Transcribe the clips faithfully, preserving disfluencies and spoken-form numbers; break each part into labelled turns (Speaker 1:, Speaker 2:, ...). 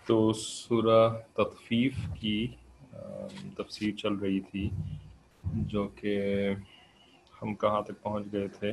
Speaker 1: تو سورہ تطفیف کی تفسیر چل رہی تھی، جو کہ ہم کہاں تک پہنچ گئے تھے؟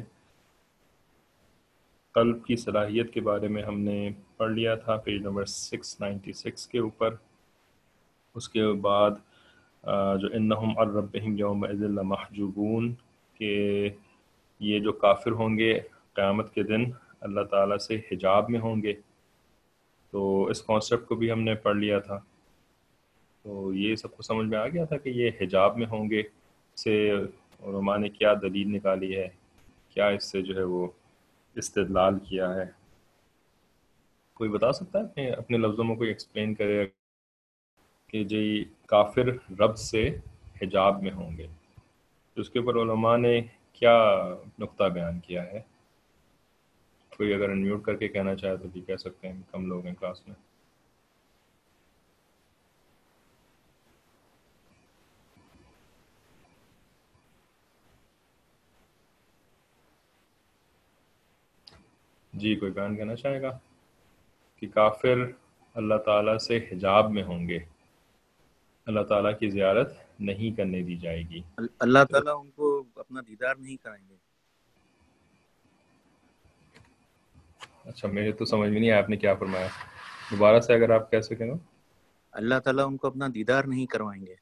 Speaker 1: قلب کی صلاحیت کے بارے میں ہم نے پڑھ لیا تھا page number six ninety six کے اوپر۔ اس کے بعد جو انہم عن ربہم یومئذ لمحجوبون، کہ یہ جو کافر ہوں گے قیامت کے دن اللہ تعالیٰ سے حجاب میں ہوں گے، تو اس کانسیپٹ کو بھی ہم نے پڑھ لیا تھا۔ تو یہ سب کو سمجھ میں آ گیا تھا کہ یہ حجاب میں ہوں گے سے علماء نے کیا دلیل نکالی ہے، کیا اس سے جو ہے وہ استدلال کیا ہے۔ کوئی بتا سکتا ہے اپنے اپنے لفظوں میں کوئی ایکسپلین کرے کہ جی کافر رب سے حجاب میں ہوں گے، تو اس کے اوپر علماء نے کیا نقطہ بیان کیا ہے؟ کوئی اگر انمیوٹ کر کے کہنا چاہے تو بھی کہہ سکتے ہیں، کم لوگ ہیں کلاس میں۔ جی کوئی بیان کرنا چاہے گا کہ کافر اللہ تعالیٰ سے حجاب میں ہوں گے، اللہ تعالیٰ کی زیارت نہیں کرنے دی جائے گی۔
Speaker 2: اللہ
Speaker 1: تو
Speaker 2: تعالیٰ ان کو اپنا دیدار نہیں کرائیں گے۔
Speaker 1: اچھا میرے تو سمجھ میں نہیں آیا آپ نے کیا فرمایا، دوبارہ سے اگر آپ کہہ سکیں تو۔
Speaker 2: اللہ تعالیٰ ان کو اپنا دیدار نہیں کروائیں گے۔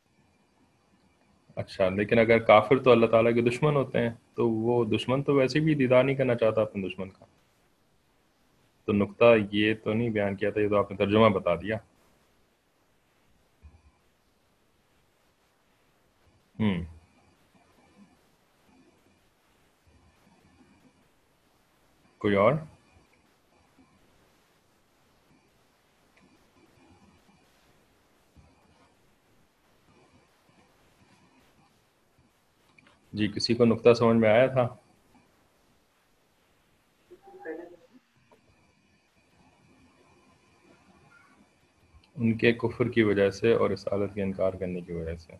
Speaker 1: اچھا لیکن اگر کافر تو اللہ تعالیٰ کے دشمن ہوتے ہیں، تو وہ دشمن تو ویسے بھی دیدار نہیں کرنا چاہتا اپنے دشمن کا، تو نقطہ یہ تو نہیں بیان کیا تھا، یہ تو آپ نے ترجمہ بتا دیا۔ ہوں کوئی اور؟ جی کسی کو نقطہ سمجھ میں آیا تھا؟ ان کے کفر کی وجہ سے اور رسالت کے انکار کرنے کی وجہ سے؟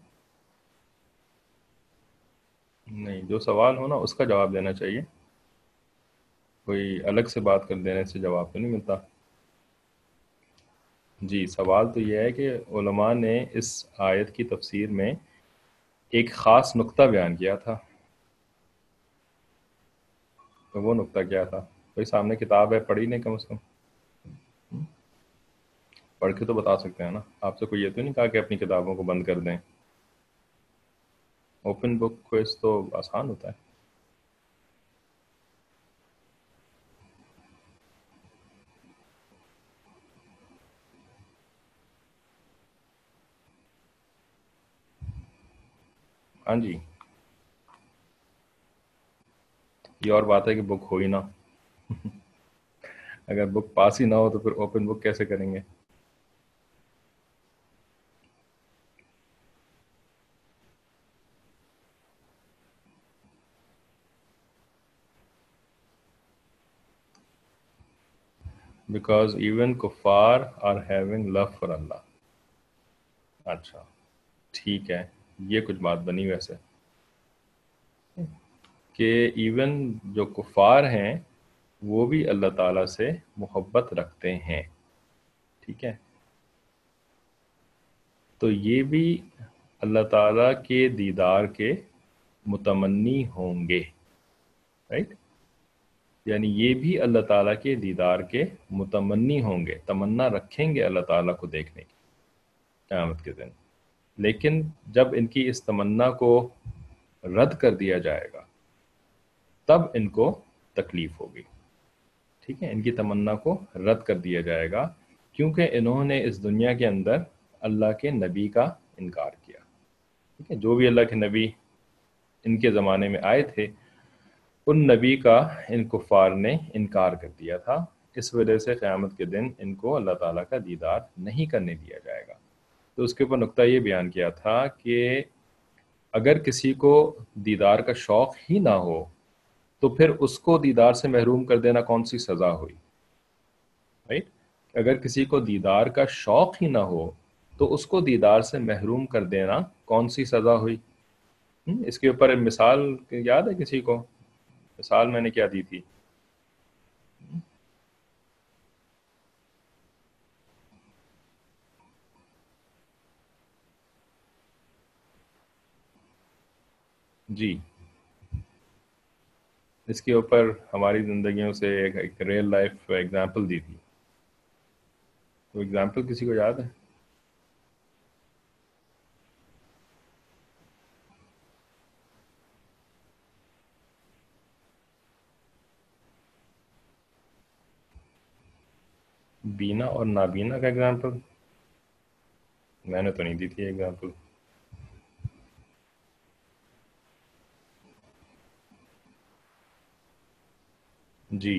Speaker 1: نہیں، جو سوال ہو نا اس کا جواب دینا چاہیے، کوئی الگ سے بات کر دینے سے جواب تو نہیں ملتا۔ جی سوال تو یہ ہے کہ علماء نے اس آیت کی تفسیر میں ایک خاص نقطہ بیان کیا تھا، تو وہ نقطہ کیا تھا؟ کوئی سامنے کتاب ہے، پڑھی نہیں کم از کم؟ پڑھ کے تو بتا سکتے ہیں نا، آپ سے کوئی یہ تو نہیں کہا کہ اپنی کتابوں کو بند کر دیں۔ اوپن بک کوئز تو آسان ہوتا ہے۔ ہاں جی، یہ اور بات ہے کہ بک ہو ہی نہ، اگر بک پاس ہی نہ ہو تو پھر اوپن بک کیسے کریں گے؟ بیکاز ایون کفار are having love for Allah. اچھا ٹھیک ہے، یہ کچھ بات بنی ویسے کہ ایون جو کفار ہیں وہ بھی اللہ تعالیٰ سے محبت رکھتے ہیں، ٹھیک ہے، تو یہ بھی اللہ تعالیٰ کے دیدار کے متمنی ہوں گے، رائٹ؟ یعنی یہ بھی اللہ تعالیٰ کے دیدار کے متمنی ہوں گے، تمنا رکھیں گے اللہ تعالیٰ کو دیکھنے کی قیامت کے دن، لیکن جب ان کی اس تمنا کو رد کر دیا جائے گا تب ان کو تکلیف ہوگی، ٹھیک ہے، ان کی تمنا کو رد کر دیا جائے گا کیونکہ انہوں نے اس دنیا کے اندر اللہ کے نبی کا انکار کیا، ٹھیک ہے، جو بھی اللہ کے نبی ان کے زمانے میں آئے تھے ان نبی کا ان کفار نے انکار کر دیا تھا، اس وجہ سے قیامت کے دن ان کو اللہ تعالیٰ کا دیدار نہیں کرنے دیا جائے گا۔ تو اس کے اوپر نقطہ یہ بیان کیا تھا کہ اگر کسی کو دیدار کا شوق ہی نہ ہو تو پھر اس کو دیدار سے محروم کر دینا کون سی سزا ہوئی، رائٹ؟ اگر کسی کو دیدار کا شوق ہی نہ ہو تو اس کو دیدار سے محروم کر دینا کون سی سزا ہوئی؟ اس کے اوپر مثال یاد ہے کسی کو؟ مثال میں نے کیا دی تھی؟ جی اس کے اوپر ہماری زندگیوں سے ایک, ایک ریئل لائف ایگزامپل دی تھی. تو ایگزامپل کسی کو یاد ہے؟ بینا اور نابینا کا ایگزامپل میں نے تو نہیں دی تھی ایگزامپل. جی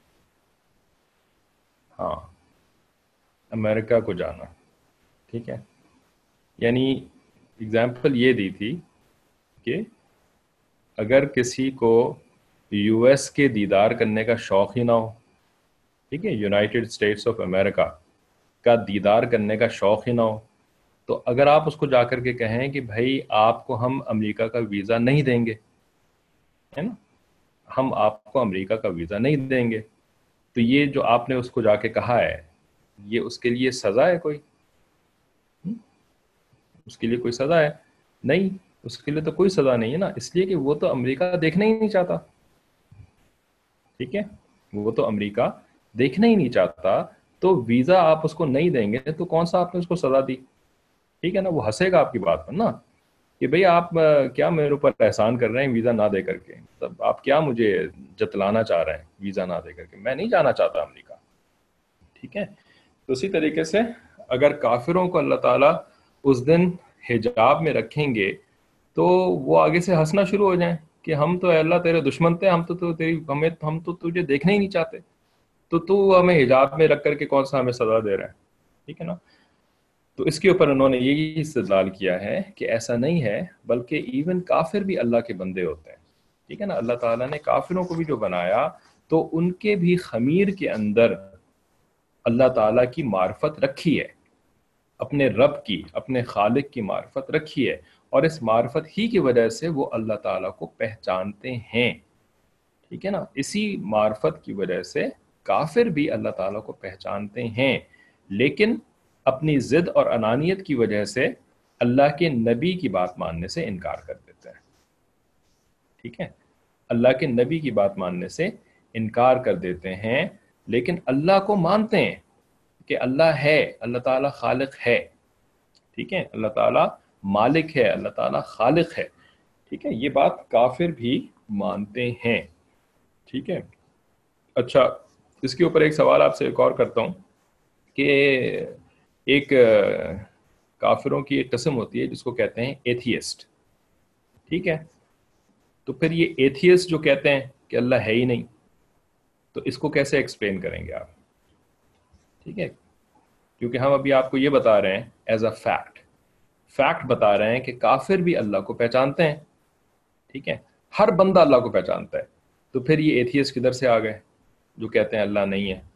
Speaker 1: ہاں امریکہ کو جانا. ٹھیک ہے یعنی ایگزامپل یہ دی تھی کہ اگر کسی کو یو ایس کے دیدار کرنے کا شوق ہی نہ ہو, ٹھیک ہے, یونائٹڈ اسٹیٹس آف امریکہ کا دیدار کرنے کا شوق ہی نہ ہو, تو اگر آپ اس کو جا کر کے کہیں کہ بھائی آپ کو ہم امریکہ کا ویزا نہیں دیں گے, ہے نا, ہم آپ کو امریکہ کا ویزا نہیں دیں گے, تو یہ جو آپ نے اس کو جا کے کہا ہے یہ اس کے لیے سزا ہے کوئی؟ اس کے لیے کوئی سزا ہے نہیں, اس کے لیے تو کوئی سزا نہیں ہے نا, اس لیے کہ وہ تو امریکہ دیکھنا ہی نہیں چاہتا. ٹھیک ہے وہ تو امریکہ دیکھنا ہی نہیں چاہتا, تو ویزا آپ اس کو نہیں دیں گے تو کون سا آپ نے اس کو سزا دی؟ ٹھیک ہے نا, وہ ہنسے گا آپ کی بات پر نا کہ بھئی آپ کیا میرے اوپر احسان کر رہے ہیں ویزا نہ دے کر کے, مطلب آپ کیا مجھے جتلانا چاہ رہے ہیں ویزا نہ دے کر کے, میں نہیں جانا چاہتا امریکہ. ٹھیک ہے تو اسی طریقے سے اگر کافروں کو اللہ تعالیٰ اس دن حجاب میں رکھیں گے تو وہ آگے سے ہنسنا شروع ہو جائیں کہ ہم تو اے اللہ تیرے دشمن تھے, ہم تو, تو تیری ہمیں ہم تو تجھے دیکھنا ہی نہیں چاہتے, تو تو ہمیں حجاب میں رکھ کر کے کون سا ہمیں سزا دے رہا ہے. ٹھیک ہے نا, تو اس کے اوپر انہوں نے یہی استدلال کیا ہے کہ ایسا نہیں ہے, بلکہ ایون کافر بھی اللہ کے بندے ہوتے ہیں. ٹھیک ہے نا, اللہ تعالیٰ نے کافروں کو بھی جو بنایا تو ان کے بھی خمیر کے اندر اللہ تعالیٰ کی معرفت رکھی ہے, اپنے رب کی, اپنے خالق کی معرفت رکھی ہے, اور اس معرفت ہی کی وجہ سے وہ اللہ تعالیٰ کو پہچانتے ہیں. ٹھیک ہے نا, اسی معرفت کی وجہ سے کافر بھی اللہ تعالیٰ کو پہچانتے ہیں, لیکن اپنی ضد اور انانیت کی وجہ سے اللہ کے نبی کی بات ماننے سے انکار کر دیتے ہیں. ٹھیک ہے, اللہ کے نبی کی بات ماننے سے انکار کر دیتے ہیں, لیکن اللہ کو مانتے ہیں کہ اللہ ہے, اللہ تعالیٰ خالق ہے. ٹھیک ہے, اللہ تعالیٰ مالک ہے, اللہ تعالیٰ خالق ہے. ٹھیک ہے, یہ بات کافر بھی مانتے ہیں. ٹھیک ہے, اچھا اس کے اوپر ایک سوال آپ سے ایک اور کرتا ہوں کہ ایک کافروں کی ایک قسم ہوتی ہے جس کو کہتے ہیں ایتھیسٹ. ٹھیک ہے, تو پھر یہ ایتھیسٹ جو کہتے ہیں کہ اللہ ہے ہی نہیں, تو اس کو کیسے ایکسپلین کریں گے آپ؟ ٹھیک ہے, کیونکہ ہم ابھی آپ کو یہ بتا رہے ہیں ایز اے فیکٹ, فیکٹ بتا رہے ہیں کہ کافر بھی اللہ کو پہچانتے ہیں. ٹھیک ہے, ہر بندہ اللہ کو پہچانتا ہے, تو پھر یہ ایتھیسٹ کدھر سے آ گئے جو کہتے ہیں اللہ نہیں ہے؟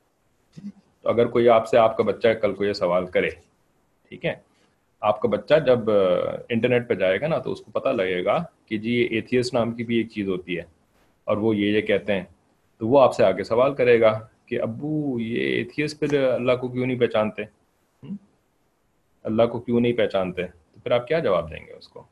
Speaker 1: تو اگر کوئی آپ سے, آپ کا بچہ کل کو یہ سوال کرے, ٹھیک ہے, آپ کا بچہ جب انٹرنیٹ پہ جائے گا نا تو اس کو پتہ لگے گا کہ جی یہ ایتھیسٹ نام کی بھی ایک چیز ہوتی ہے اور وہ یہ یہ کہتے ہیں, تو وہ آپ سے آگے سوال کرے گا کہ ابو یہ ایتھیسٹ پھر اللہ کو کیوں نہیں پہچانتے, اللہ کو کیوں نہیں پہچانتے؟ تو پھر آپ کیا جواب دیں گے اس کو؟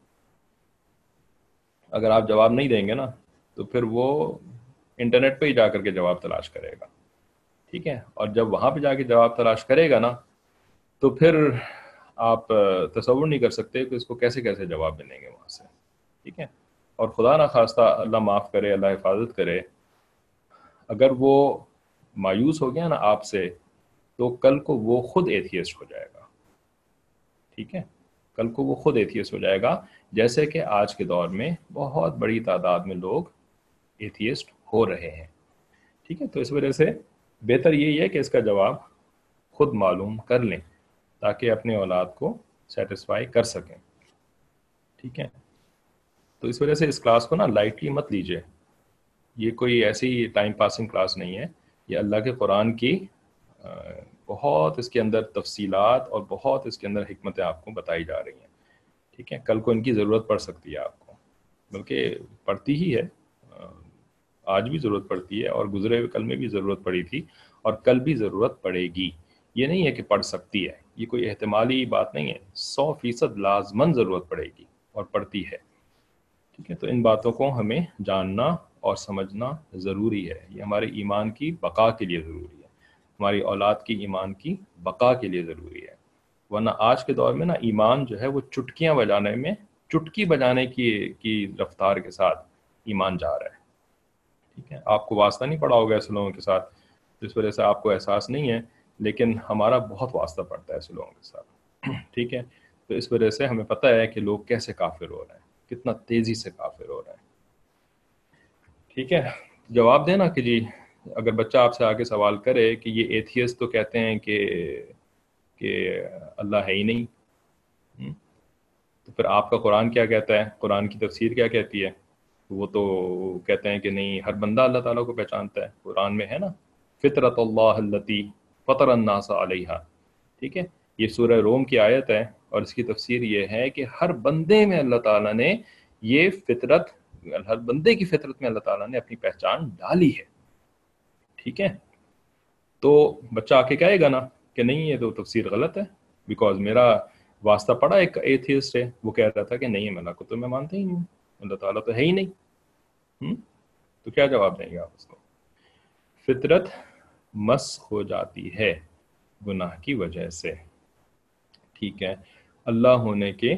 Speaker 1: اگر آپ جواب نہیں دیں گے نا تو پھر وہ انٹرنیٹ پہ ہی جا کر کے جواب تلاش کرے گا. ٹھیک ہے, اور جب وہاں پہ جا کے جواب تلاش کرے گا نا تو پھر آپ تصور نہیں کر سکتے کہ اس کو کیسے کیسے جواب ملیں گے وہاں سے. ٹھیک ہے, اور خدا نہ خواستہ اللہ معاف کرے, اللہ حفاظت کرے, اگر وہ مایوس ہو گیا نا آپ سے تو کل کو وہ خود ایتھیسٹ ہو جائے گا. ٹھیک ہے, کل کو وہ خود ایتھیسٹ ہو جائے گا, جیسے کہ آج کے دور میں بہت بڑی تعداد میں لوگ ایتھیسٹ ہو رہے ہیں. ٹھیک ہے, تو اس وجہ سے بہتر یہی ہے کہ اس کا جواب خود معلوم کر لیں تاکہ اپنے اولاد کو سیٹسفائی کر سکیں. ٹھیک ہے, تو اس وجہ سے اس کلاس کو نا لائٹلی مت لیجیے, یہ کوئی ایسی ٹائم پاسنگ کلاس نہیں ہے, یہ اللہ کے قرآن کی بہت اس کے اندر تفصیلات اور بہت اس کے اندر حکمتیں آپ کو بتائی جا رہی ہیں. ٹھیک ہے, کل کو ان کی ضرورت پڑ سکتی ہے آپ کو, بلکہ پڑتی ہی ہے, آج بھی ضرورت پڑتی ہے اور گزرے ہوئے کل میں بھی ضرورت پڑی تھی اور کل بھی ضرورت پڑے گی. یہ نہیں ہے کہ پڑھ سکتی ہے, یہ کوئی احتمالی بات نہیں ہے, سو فیصد لازماً ضرورت پڑے گی اور پڑتی ہے. ٹھیک ہے، تو ان باتوں کو ہمیں جاننا اور سمجھنا ضروری ہے، یہ ہمارے ایمان کی بقا کے لیے ضروری ہے، ہماری اولاد کی ایمان کی بقا کے لیے ضروری ہے، ورنہ آج کے دور میں نا ایمان جو ہے وہ چٹکیاں بجانے میں چٹکی بجانے کی کی رفتار کے ساتھ ایمان جا رہا ہے۔ ٹھیک ہے، آپ کو واسطہ نہیں پڑا ہوگا ایسے لوگوں کے ساتھ، جس وجہ سے آپ کو احساس نہیں ہے، لیکن ہمارا بہت واسطہ پڑتا ہے ایسے لوگوں کے ساتھ۔ ٹھیک ہے، تو اس وجہ سے ہمیں پتہ ہے کہ لوگ کیسے کافر ہو رہے ہیں، کتنا تیزی سے کافر ہو رہے ہیں۔ ٹھیک ہے، جواب دینا کہ جی اگر بچہ آپ سے آگے سوال کرے کہ یہ ایتھیسٹ تو کہتے ہیں کہ کہ اللہ ہے ہی نہیں، ہم؟ تو پھر آپ کا قرآن کیا کہتا ہے، قرآن کی تفسیر کیا کہتی ہے؟ وہ تو کہتے ہیں کہ نہیں، ہر بندہ اللہ تعالیٰ کو پہچانتا ہے، قرآن میں ہے نا فطرت اللہ التی فطر الناس علیہا۔ ٹھیک ہے، یہ سورہ روم کی آیت ہے، اور اس کی تفسیر یہ ہے کہ ہر بندے میں اللہ تعالیٰ نے یہ فطرت، ہر بندے کی فطرت میں اللہ تعالیٰ نے اپنی پہچان ڈالی ہے۔ ٹھیک ہے، تو بچہ آ کے کہے گا نا کہ نہیں یہ تو تفسیر غلط ہے، بیکاز میرا واسطہ پڑا ایک ایتھیسٹ ہے، وہ کہہ رہا تھا کہ نہیں اللہ کو تو میں مانتا ہی نہیں ہوں، اللہ تعالیٰ تو ہے ہی نہیں۔ ہم؟ تو کیا جواب دیں گے آپ اس کو؟ فطرت مسخ ہو جاتی ہے گناہ کی وجہ سے۔ ٹھیک ہے، اللہ ہونے کے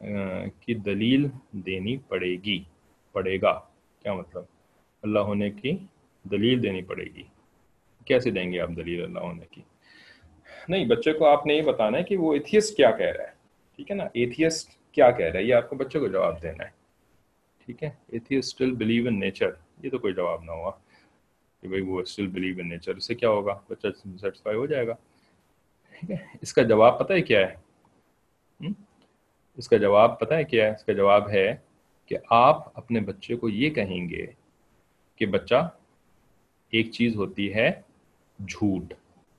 Speaker 1: کی دلیل دینی پڑے گی، پڑے گا کیا مطلب؟ اللہ ہونے کی دلیل دینی پڑے گی، کیسے دیں گے آپ دلیل اللہ ہونے کی؟ نہیں، بچے کو آپ نے یہ بتانا ہے کہ وہ ایتھیسٹ کیا کہہ رہا ہے، ٹھیک ہے نا، ایتھیسٹ کیا کہہ رہا ہے، یہ آپ کو بچے کو جواب دینا ہے۔ ٹھیک ہے، atheist still believe in nature, یہ تو کوئی جواب نہ ہوا کہ بھئی وہ اسٹل بلیو ان نیچر، اس سے کیا ہوگا، بچہ سیٹسفائی ہو جائے گا۔ ٹھیک ہے، اس کا جواب پتہ ہے کیا ہے؟ ہم؟ اس کا جواب پتہ ہے کیا ہے؟ اس کا جواب ہے کہ آپ اپنے بچے کو یہ کہیں گے کہ بچہ ایک چیز ہوتی ہے جھوٹ،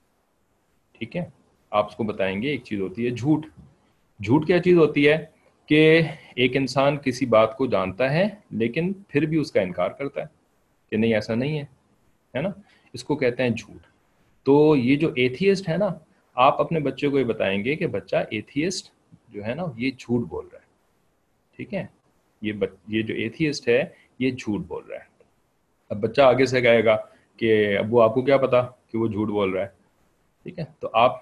Speaker 1: ٹھیک ہے، آپ اس کو بتائیں گے ایک چیز ہوتی ہے جھوٹ۔ جھوٹ کیا چیز ہوتی ہے؟ کہ ایک انسان کسی بات کو جانتا ہے لیکن پھر بھی اس کا انکار کرتا ہے کہ نہیں ایسا نہیں ہے، ہے نا، اس کو کہتے ہیں جھوٹ۔ تو یہ جو ایتھیسٹ ہے نا، آپ اپنے بچے کو یہ بتائیں گے کہ بچہ ایتھیسٹ جو ہے نا یہ جھوٹ بول رہا ہے، ٹھیک ہے، یہ بچ... یہ جو ایتھیسٹ ہے یہ جھوٹ بول رہا ہے۔ اب بچہ آگے سے کہے گا کہ ابو آپ کو کیا پتا کہ وہ جھوٹ بول رہا ہے، ٹھیک ہے، تو آپ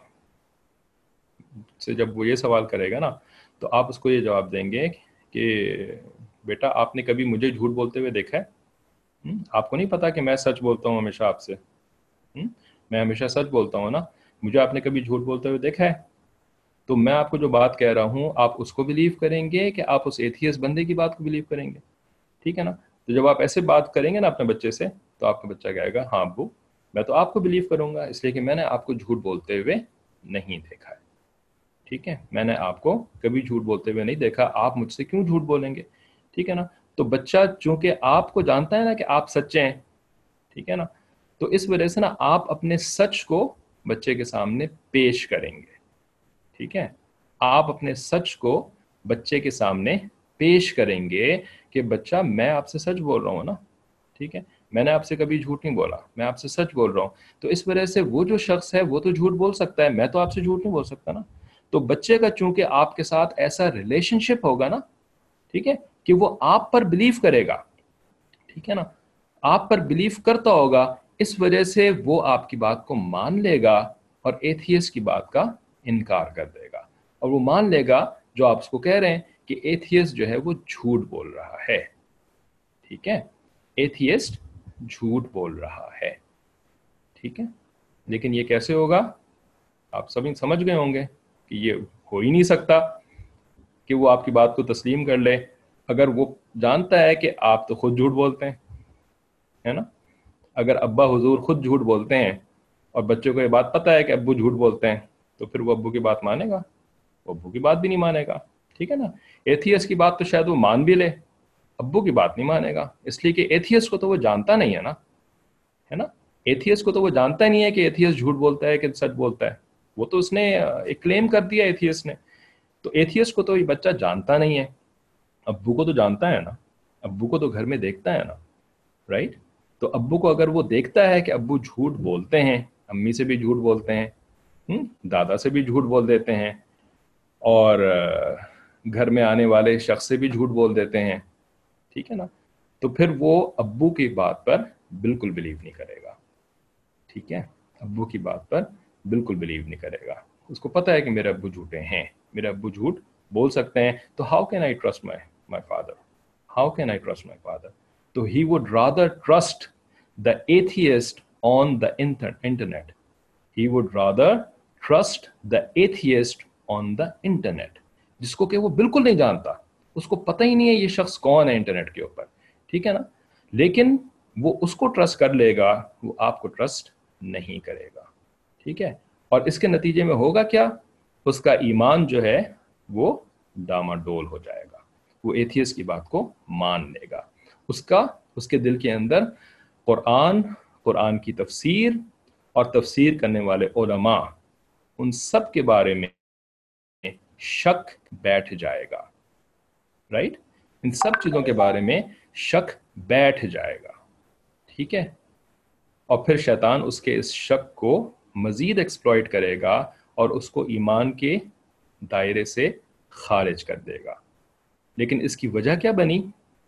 Speaker 1: سے جب وہ یہ سوال کرے گا نا تو آپ اس کو یہ جواب دیں گے کہ بیٹا آپ نے کبھی مجھے جھوٹ بولتے ہوئے دیکھا ہے؟ ہم؟ آپ کو نہیں پتا کہ میں سچ بولتا ہوں ہمیشہ آپ سے؟ ہم؟ میں ہمیشہ سچ بولتا ہوں نا، مجھے آپ نے کبھی جھوٹ بولتے ہوئے دیکھا ہے؟ تو میں آپ کو جو بات کہہ رہا ہوں آپ اس کو بلیو کریں گے کہ آپ اس ایتھیسٹ بندے کی بات کو بلیو کریں گے؟ ٹھیک ہے نا، تو جب آپ ایسے بات کریں گے نا اپنے بچے سے تو آپ کا بچہ کہے گا ہاں ابو میں تو آپ کو بلیو کروں گا، اس لیے کہ میں نے آپ کو جھوٹ بولتے ہوئے نہیں دیکھا ہے، ٹھیک ہے، میں نے آپ کو کبھی جھوٹ بولتے ہوئے نہیں دیکھا، آپ مجھ سے کیوں جھوٹ بولیں گے؟ ٹھیک ہے نا، تو بچہ چونکہ آپ کو جانتا ہے نا کہ آپ سچے ہیں، ٹھیک ہے نا، تو اس وجہ سے نا آپ اپنے سچ کو بچے کے سامنے پیش کریں گے، ٹھیک ہے، آپ اپنے سچ کو بچے کے سامنے پیش کریں گے کہ بچہ میں آپ سے سچ بول رہا ہوں نا، ٹھیک ہے، میں نے آپ سے کبھی جھوٹ نہیں بولا، میں آپ سے سچ بول رہا ہوں، تو اس وجہ سے وہ جو شخص ہے وہ تو جھوٹ بول سکتا ہے، میں تو آپ سے جھوٹ نہیں بول سکتا نا۔ تو بچے کا چونکہ آپ کے ساتھ ایسا ریلیشن شپ ہوگا نا، ٹھیک ہے، کہ وہ آپ پر بلیو کرے گا، ٹھیک ہے نا، آپ پر بلیو کرتا ہوگا، اس وجہ سے وہ آپ کی بات کو مان لے گا اور ایتھیسٹ کی بات کا انکار کر دے گا، اور وہ مان لے گا جو آپ اس کو کہہ رہے ہیں کہ ایتھیسٹ جو ہے وہ جھوٹ بول رہا ہے، ٹھیک ہے، ایتھیسٹ جھوٹ بول رہا ہے، ٹھیک ہے، لیکن یہ کیسے ہوگا؟ آپ سبھی سمجھ گئے ہوں گے کہ یہ ہو ہی نہیں سکتا کہ وہ آپ کی بات کو تسلیم کر لے اگر وہ جانتا ہے کہ آپ تو خود جھوٹ بولتے ہیں، ہے نا، اگر ابا حضور خود جھوٹ بولتے ہیں اور بچے کو یہ بات پتہ ہے کہ ابو جھوٹ بولتے ہیں تو پھر وہ ابو کی بات مانے گا؟ وہ ابو کی بات بھی نہیں مانے گا، ٹھیک ہے نا، ایتھیسٹ کی بات تو شاید وہ مان بھی لے، ابو کی بات نہیں مانے گا، اس لیے کہ ایتھیسٹ کو تو وہ جانتا نہیں ہے نا، ہے نا، ایتھیسٹ کو تو وہ جانتا نہیں ہے کہ ایتھیسٹ جھوٹ بولتا ہے کہ سچ بولتا ہے، وہ تو اس نے ایک کلیم کر دیا ایتھیسٹ نے، تو ایتھیسٹ کو تو یہ بچہ جانتا نہیں ہے، ابو کو تو جانتا ہے نا، ابو کو تو گھر میں دیکھتا ہے نا، رائٹ، تو ابو کو اگر وہ دیکھتا ہے کہ ابو جھوٹ بولتے ہیں، امی سے بھی جھوٹ بولتے ہیں، ہم؟ دادا سے بھی جھوٹ بول دیتے ہیں، اور گھر میں آنے والے شخص سے بھی جھوٹ بول دیتے ہیں، ٹھیک ہے نا. تو پھر وہ ابو کی بات پر بالکل بلیو نہیں کرے گا. ٹھیک ہے, ابو کی بات پر بالکل بلیو نہیں کرے گا. اس کو پتہ ہے کہ میرے ابو جھوٹے ہیں, میرے ابو جھوٹ بول سکتے ہیں, تو how can I trust my my father, how can I trust my father. تو he would rather trust the atheist on the internet, he would rather trust the atheist on the internet, جس کو کہ وہ بالکل نہیں جانتا, اس کو پتہ ہی نہیں ہے یہ شخص کون ہے انٹرنیٹ کے اوپر. ٹھیک ہے نا, لیکن وہ اس کو ٹرسٹ کر لے گا, وہ آپ کو ٹرسٹ نہیں کرے گا. ٹھیک ہے, اور اس کے نتیجے میں ہوگا کیا, اس کا ایمان جو ہے وہ ڈاماڈول ہو جائے گا, وہ ایتھیس کی بات کو مان لے گا. اس کا اس کے دل کے اندر قرآن, قرآن کی تفسیر اور تفسیر کرنے والے علماء, ان سب کے بارے میں شک بیٹھ جائے گا. رائٹ, ان سب چیزوں کے بارے میں شک بیٹھ جائے گا. ٹھیک ہے, اور پھر شیطان اس کے اس شک کو مزید ایکسپلائٹ کرے گا اور اس کو ایمان کے دائرے سے خارج کر دے گا. لیکن اس کی وجہ کیا بنی؟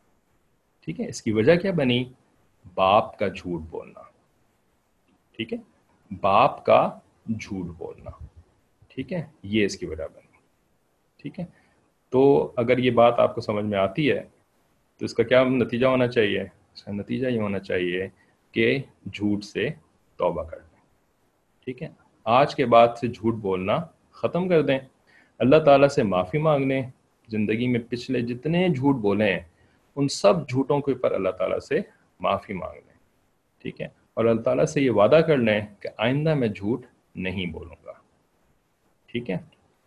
Speaker 1: ٹھیک ہے, اس کی وجہ کیا بنی؟ باپ کا جھوٹ بولنا. ٹھیک ہے, باپ کا جھوٹ بولنا. ٹھیک ہے, یہ اس کی وجہ بنی. ٹھیک ہے, تو اگر یہ بات آپ کو سمجھ میں آتی ہے تو اس کا کیا نتیجہ ہونا چاہیے؟ اس کا نتیجہ یہ ہونا چاہیے کہ جھوٹ سے توبہ کر دیں. ٹھیک ہے, آج کے بعد سے جھوٹ بولنا ختم کر دیں, اللہ تعالیٰ سے معافی مانگ لیں. زندگی میں پچھلے جتنے جھوٹ بولے ہیں ان سب جھوٹوں کے اوپر اللہ تعالیٰ سے معافی مانگ لیں. ٹھیک ہے, اور اللہ تعالیٰ سے یہ وعدہ کر لیں کہ آئندہ میں جھوٹ نہیں بولوں گا. ٹھیک ہے,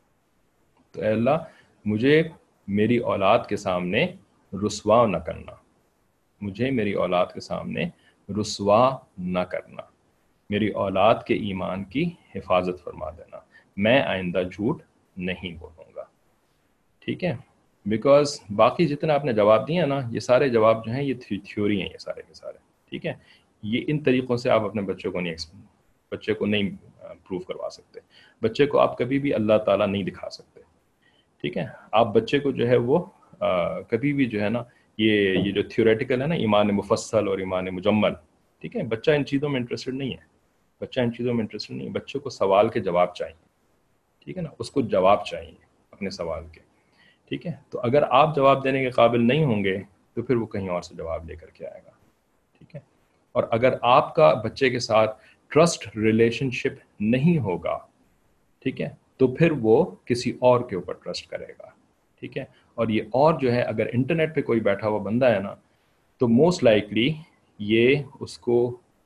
Speaker 1: تو اے اللہ مجھے میری اولاد کے سامنے رسوا نہ کرنا, مجھے میری اولاد کے سامنے رسوا نہ کرنا, میری اولاد کے ایمان کی حفاظت فرما دینا, میں آئندہ جھوٹ نہیں بولوں گا. ٹھیک ہے, بیکاز باقی جتنے آپ نے جواب دیے ہیں نا, یہ سارے جواب جو ہیں یہ تھیوری ہیں, یہ سارے کے سارے. ٹھیک ہے, یہ ان طریقوں سے آپ اپنے بچے کو نہیں بچے کو نہیں پروف کروا سکتے. بچے کو آپ کبھی بھی اللہ تعالیٰ نہیں دکھا سکتے. ٹھیک ہے, آپ بچے کو جو ہے وہ آ, کبھی بھی جو ہے نا یہ یہ جو تھیوریٹیکل ہے نا, ایمان مفصل اور ایمان مجمل, ٹھیک ہے, بچہ ان چیزوں میں انٹرسٹڈ نہیں ہے. بچہ ان چیزوں میں انٹرسٹڈ نہیں ہے. بچے کو سوال کے جواب چاہیے. ٹھیک ہے نا, اس کو جواب چاہیے اپنے سوال کے. ٹھیک ہے, تو اگر آپ جواب دینے کے قابل نہیں ہوں گے تو پھر وہ کہیں اور سے جواب لے کر کے آئے گا. ٹھیک ہے, اور اگر آپ کا بچے کے ساتھ ٹرسٹ ریلیشن شپ نہیں ہوگا, ٹھیک ہے, تو پھر وہ کسی اور کے اوپر ٹرسٹ کرے گا. ٹھیک ہے, اور یہ اور جو ہے اگر انٹرنیٹ پہ کوئی بیٹھا ہوا بندہ ہے نا, تو موسٹ لائکلی یہ اس کو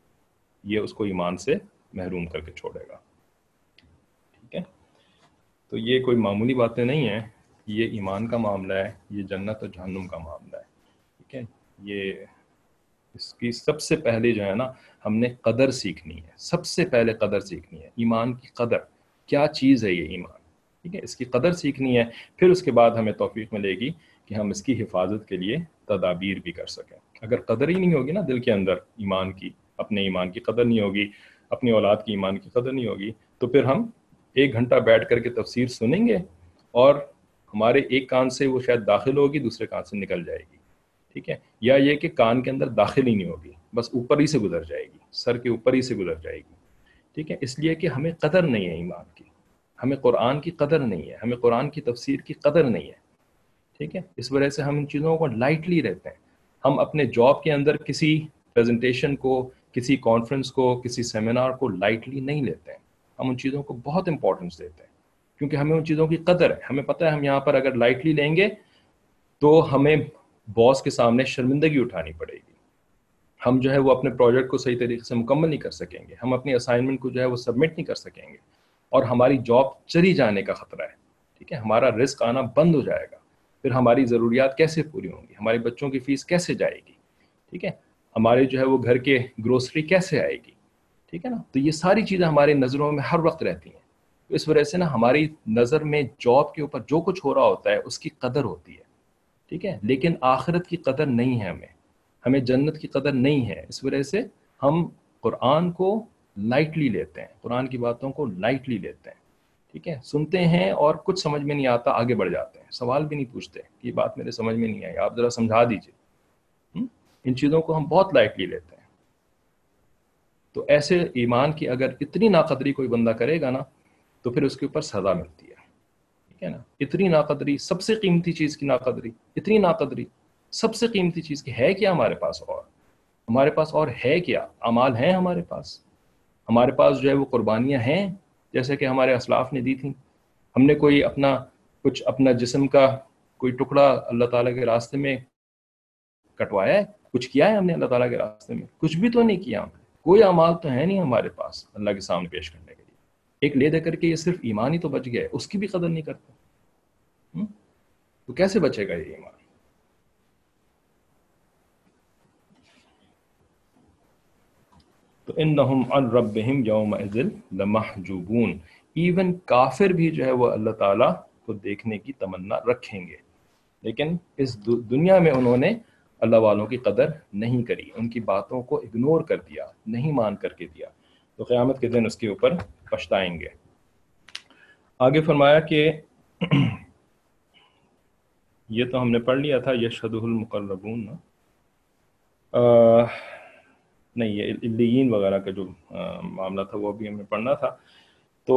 Speaker 1: یہ اس کو ایمان سے محروم کر کے چھوڑے گا. ٹھیک ہے, تو یہ کوئی معمولی باتیں نہیں ہیں, یہ ایمان کا معاملہ ہے, یہ جنت اور جہنم کا معاملہ ہے. ٹھیک ہے, یہ اس کی سب سے پہلے جو ہے نا ہم نے قدر سیکھنی ہے. سب سے پہلے قدر سیکھنی ہے, ایمان کی قدر کیا چیز ہے یہ ایمان. ٹھیک ہے, اس کی قدر سیکھنی ہے, پھر اس کے بعد ہمیں توفیق ملے گی کہ ہم اس کی حفاظت کے لیے تدابیر بھی کر سکیں. اگر قدر ہی نہیں ہوگی نا دل کے اندر ایمان کی, اپنے ایمان کی قدر نہیں ہوگی, اپنی اولاد کی ایمان کی قدر نہیں ہوگی, تو پھر ہم ایک گھنٹہ بیٹھ کر کے تفسیر سنیں گے اور ہمارے ایک کان سے وہ شاید داخل ہوگی, دوسرے کان سے نکل جائے گی. ٹھیک ہے, یا یہ کہ کان کے اندر داخل ہی نہیں ہوگی, بس اوپر ہی سے گزر جائے گی, سر کے اوپر ہی سے گزر جائے گی. ٹھیک ہے, اس لیے کہ ہمیں قدر نہیں ہے ایمان کی, ہمیں قرآن کی قدر نہیں ہے, ہمیں قرآن کی تفسیر کی قدر نہیں ہے. ٹھیک ہے, اس وجہ سے ہم ان چیزوں کو لائٹلی رہتے ہیں. ہم اپنے جاب کے اندر کسی پریزنٹیشن کو, کسی کانفرنس کو, کسی سیمینار کو لائٹلی نہیں لیتے ہیں. ہم ان چیزوں کو بہت امپورٹنس دیتے ہیں کیونکہ ہمیں ان چیزوں کی قدر ہے. ہمیں پتہ ہے ہم یہاں پر اگر لائٹلی لیں گے تو ہمیں باس کے سامنے شرمندگی اٹھانی پڑے گی, ہم جو ہے وہ اپنے پروجیکٹ کو صحیح طریقے سے مکمل نہیں کر سکیں گے, ہم اپنی اسائنمنٹ کو جو ہے وہ سبمٹ نہیں کر سکیں گے, اور ہماری جاب چلی جانے کا خطرہ ہے. ٹھیک ہے, ہمارا رزق آنا بند ہو جائے گا, پھر ہماری ضروریات کیسے پوری ہوں گی, ہمارے بچوں کی فیس کیسے جائے گی. ٹھیک ہے, ہمارے جو ہے وہ گھر کے گروسری کیسے آئے گی. ٹھیک ہے نا, تو یہ ساری چیزیں ہماری نظروں میں ہر وقت رہتی ہیں. اس وجہ سے نا ہماری نظر میں جاب کے اوپر جو کچھ ہو رہا ہوتا ہے اس کی قدر ہوتی ہے. ٹھیک ہے, لیکن آخرت کی قدر نہیں ہے, ہمیں ہمیں جنت کی قدر نہیں ہے. اس وجہ سے ہم قرآن کو لائٹلی لیتے ہیں, قرآن کی باتوں کو لائٹلی لیتے ہیں. ٹھیک ہے, سنتے ہیں اور کچھ سمجھ میں نہیں آتا, آگے بڑھ جاتے ہیں, سوال بھی نہیں پوچھتے, یہ بات میرے سمجھ میں نہیں آئی, آپ ذرا سمجھا دیجئے. ان چیزوں کو ہم بہت لائٹلی لیتے ہیں. تو ایسے ایمان کی اگر اتنی ناقدری کوئی بندہ کرے گا نا تو پھر اس کے اوپر سزا ملتی ہے. ٹھیک ہے نا. اتنی ناقدری، سب سے قیمتی چیز کی ناقدری، اتنی ناقدری سب سے قیمتی چیز کی ہے کیا ہمارے پاس؟ اور ہمارے پاس اور ہے کیا؟ اعمال ہیں ہمارے پاس، ہمارے پاس جو ہے وہ قربانیاں ہیں جیسے کہ ہمارے اسلاف نے دی تھیں. ہم نے کوئی اپنا کچھ اپنا جسم کا کوئی ٹکڑا اللہ تعالیٰ کے راستے میں کٹوایا ہے؟ کچھ کیا ہے ہم نے اللہ تعالیٰ کے راستے میں؟ کچھ بھی تو نہیں کیا. ہم نے کوئی اعمال تو ہے نہیں ہمارے پاس اللہ کے سامنے پیش کرنے کے لیے. ایک لے دے کر کے یہ صرف ایمان ہی تو بچ گیا ہے، اس کی بھی قدر نہیں کرتے. ہم؟ تو کیسے بچے گا یہ ایمان؟ تو انہم عن ربہم یومئذ لمحجوبون، ایون کافر بھی جو ہے وہ اللہ تعالیٰ کو دیکھنے کی تمنا رکھیں گے، لیکن اس دنیا میں انہوں نے اللہ والوں کی قدر نہیں کری، ان کی باتوں کو اگنور کر دیا، نہیں مان کر کے دیا، تو قیامت کے دن اس کے اوپر پچھتائیں گے. آگے فرمایا کہ یہ تو ہم نے پڑھ لیا تھا یشہدہ المقربون نا آ, نہیں یہ علیین وغیرہ کا جو معاملہ تھا وہ بھی ہم نے پڑھنا تھا. تو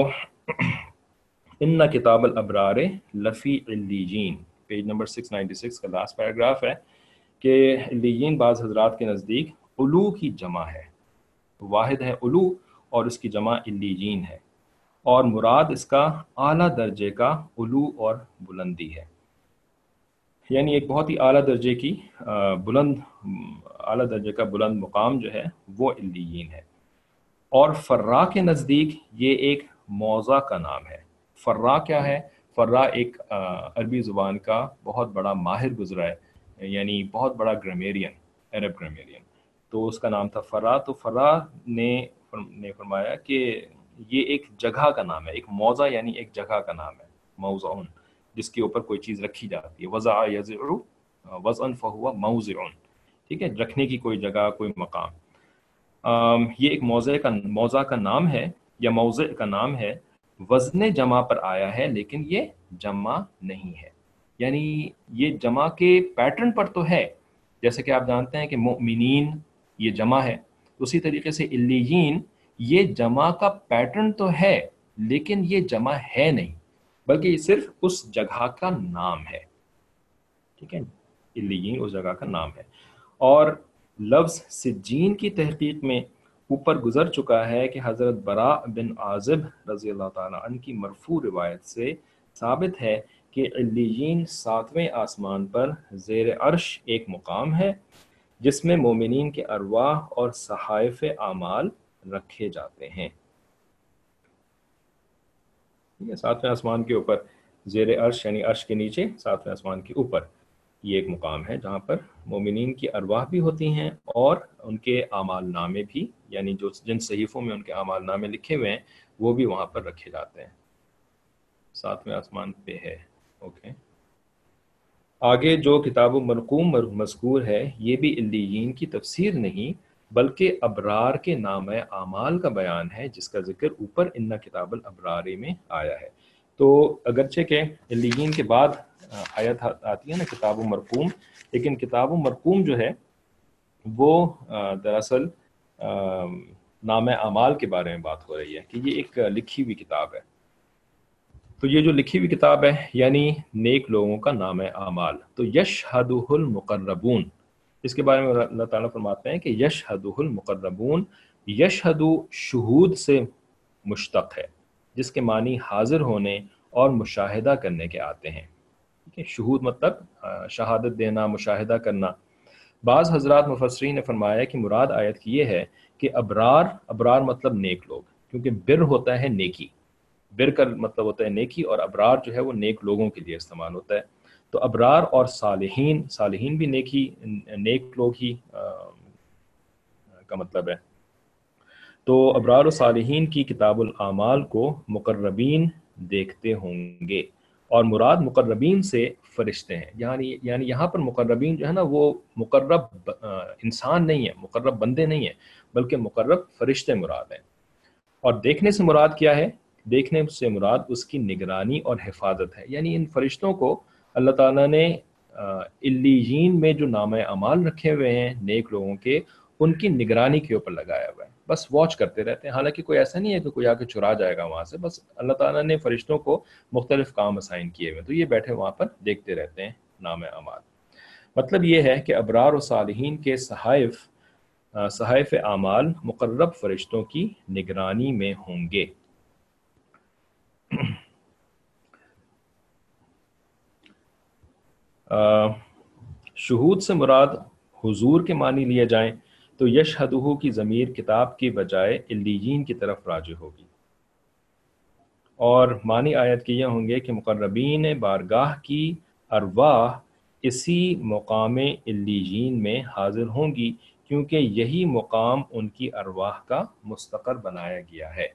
Speaker 1: ان کتاب الابرار لفی علیین، page number six ninety six کا لاسٹ پیراگراف ہے کہ علیین بعض حضرات کے نزدیک علو کی جمع ہے، واحد ہے علو اور اس کی جمع علیین ہے، اور مراد اس کا اعلیٰ درجے کا علو اور بلندی ہے. یعنی ایک بہت ہی اعلیٰ درجے کی بلند اعلیٰ درجے کا بلند مقام جو ہے وہ علیین ہے. اور فرا کے نزدیک یہ ایک موضع کا نام ہے. فرا کیا ہے؟ فرا ایک عربی زبان کا بہت بڑا ماہر گزرا ہے، یعنی بہت بڑا گرامیرین، عرب گرامیرین، تو اس کا نام تھا فرا. تو فرا نے نے فرمایا کہ یہ ایک جگہ کا نام ہے، ایک موضع یعنی ایک جگہ کا نام ہے، موضعن، جس کے اوپر کوئی چیز رکھی جاتی ہے. وضع یضع وضعا فہو موضع، ٹھیک ہے، رکھنے کی کوئی جگہ، کوئی مقام. آم, یہ ایک موضع کا موضع کا نام ہے یا موضع کا نام ہے. وزن جمع پر آیا ہے لیکن یہ جمع نہیں ہے، یعنی یہ جمع کے پیٹرن پر تو ہے، جیسے کہ آپ جانتے ہیں کہ مؤمنین یہ جمع ہے، اسی طریقے سے علیین یہ جمع کا پیٹرن تو ہے لیکن یہ جمع ہے نہیں، بلکہ یہ صرف اس جگہ کا نام ہے. ٹھیک ہے، علیین اس جگہ کا نام ہے. اور لفظ سجین کی تحقیق میں اوپر گزر چکا ہے کہ حضرت براء بن عازب رضی اللہ تعالیٰ عنہ کی مرفوع روایت سے ثابت ہے کہ علیین ساتویں آسمان پر زیر عرش ایک مقام ہے جس میں مومنین کے ارواح اور صحائف اعمال رکھے جاتے ہیں. ساتویں آسمان کے اوپر زیر عرش یعنی عرش کے نیچے ساتویں آسمان کے اوپر یہ ایک مقام ہے جہاں پر مومنین کی ارواح بھی ہوتی ہیں اور ان کے اعمال نامے بھی، یعنی جو جن صحیفوں میں ان کے اعمال نامے لکھے ہوئے ہیں وہ بھی وہاں پر رکھے جاتے ہیں. ساتویں آسمان پہ ہے. اوکے، آگے جو کتاب مرقوم مذکور ہے یہ بھی علیین کی تفسیر نہیں بلکہ ابرار کے نام اعمال کا بیان ہے جس کا ذکر اوپر ان کتاب الابرار میں آیا ہے. تو اگرچہ کہ علیین کے بعد آیت آتی ہے نا کتاب مرقوم، لیکن کتاب مرقوم جو ہے وہ دراصل نام اعمال کے بارے میں بات ہو رہی ہے کہ یہ ایک لکھی ہوئی کتاب ہے. تو یہ جو لکھی ہوئی کتاب ہے یعنی نیک لوگوں کا نام اعمال. تو یشہدہ المقربون، اس کے بارے میں اللہ تعالیٰ فرماتے ہیں کہ یشہدہ المقربون، یشہدو شہود سے مشتق ہے جس کے معنی حاضر ہونے اور مشاہدہ کرنے کے آتے ہیں. شہود مطلب شہادت دینا، مشاہدہ کرنا. بعض حضرات مفسرین نے فرمایا کہ مراد آیت کی یہ ہے کہ ابرار، ابرار مطلب نیک لوگ، کیونکہ بر ہوتا ہے نیکی، بر کا مطلب ہوتا ہے نیکی، اور ابرار جو ہے وہ نیک لوگوں کے لیے استعمال ہوتا ہے. تو ابرار اور صالحین، صالحین بھی نیکی نیک لوگ ہی کا مطلب ہے. تو ابرار و صالحین کی کتاب الاعمال کو مقربین دیکھتے ہوں گے، اور مراد مقربین سے فرشتے ہیں. یعنی یعنی یہاں پر مقربین جو ہے نا وہ مقرب انسان نہیں ہے، مقرب بندے نہیں ہیں، بلکہ مقرب فرشتے مراد ہیں. اور دیکھنے سے مراد کیا ہے؟ دیکھنے سے مراد اس کی نگرانی اور حفاظت ہے. یعنی ان فرشتوں کو اللہ تعالیٰ نے इल्लीजीन में जो नाम अमाल रखे हुए हैं नेक लोगों के, उनकी निगरानी के ऊपर लगाया हुआ है, बस वॉच करते रहते हैं। हालांकि कोई ऐसा नहीं है कि कोई आके चुरा जाएगा वहाँ से, बस अल्लाह ताला ने फरिश्तों को मुख्तलिफ काम असाइन किए हुए, तो ये बैठे वहाँ पर देखते रहते हैं नाम अमाल। मतलब ये है कि अबरार और सालिहीन के सहाइफ सहाइफ आमाल मुकर्रब फरिश्तों की निगरानी में होंगे। शुहूद से मुराद हुजूर के मानी लिए जाएं तो यशहदुहु की ज़मीर किताब की बजाय इल्लीयीन की तरफ राजी होगी, और मानी आयत के ये होंगे कि मुकर्रबीन बारगाह की अरवाह इसी मुकाम इल्लीयीन में हाजिर होंगी, क्योंकि यही मुकाम उनकी अरवाह का मुस्तकर बनाया गया है।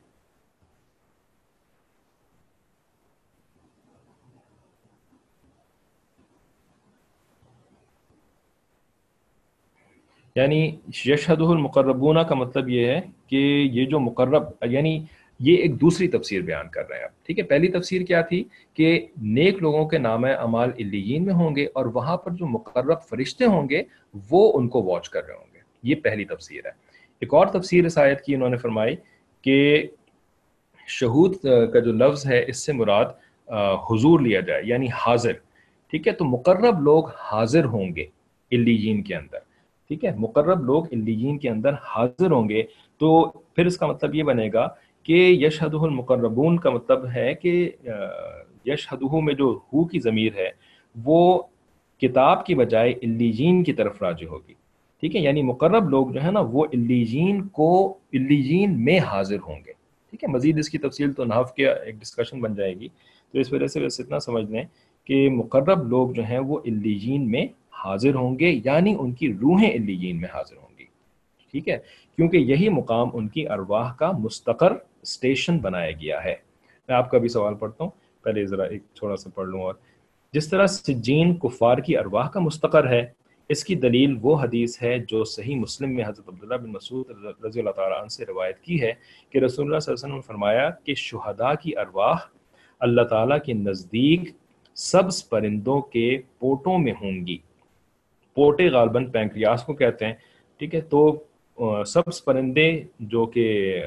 Speaker 1: यानी यशहदुहुल मुकर्रबूना का मतलब ये है कि ये जो मुकर्रब, यानी ये एक दूसरी तफसीर बयान कर रहे हैं आप, ठीक है। पहली तफसीर क्या थी कि नेक लोगों के नाम अमाल इल्लीयीन में होंगे और वहाँ पर जो मुकर्रब फरिश्ते होंगे वो उनको वॉच कर रहे होंगे, ये पहली तफसीर है। एक और तफसीर इस आयत की इन्होंने फरमाई कि शहूद का जो लफ्ज़ है इससे मुराद हुजूर लिया जाए, यानी हाजिर, ठीक है। तो मुकर्रब लोग हाजिर होंगे इल्लीयीन के अंदर, ठीक है, मुकर्रब लोग इल्लीयीन के अंदर हाजिर होंगे। तो फिर इसका मतलब ये बनेगा कि यशहदुहुल मुकर्रबून का मतलब है कि यशहदुहु में जो हु की ज़मीर है वो किताब की बजाय इल्लीयीन की तरफ राजी होगी, ठीक है। यानी मुकर्रब लोग जो है ना वो इल्लीयीन को इल्लीयीन में हाजिर होंगे, ठीक है। मज़ीद इसकी तफसील तो नहव के एक डिस्कशन बन जाएगी, तो इस वजह से बस इतना समझ लें कि मुकर्रब लोग जो हैं वो इल्लीयीन में हाजिर होंगे, यानी उनकी रूहें इल्लीयीन में हाजिर होंगी, ठीक है, क्योंकि यही मुकाम उनकी अरवाह का मुस्तकर स्टेशन बनाया गया है। मैं आपका भी सवाल पढ़ता हूँ, पहले ज़रा एक थोड़ा सा पढ़ लूँ। और जिस तरह सिज्जीन कुफ़ार की अरवाह का मुस्तकर है, इसकी दलील वो हदीस है जो सही मुस्लिम में हज़रत अब्दुल्लाह बिन मसूद रज़ी अल्लाह तआला अन्हु से रिवायत की है कि रसूलुल्लाह सल्लल्लाहु अलैहि वसल्लम ने फरमाया कि शुहदा की अरवाह अल्लाह ताला के नज़दीक सब्ज़ परिंदों के पोटों में होंगी। पोटे गालबन पैंक्रियास को कहते हैं, ठीक है। तो सब्ज़ परिंदे जो कि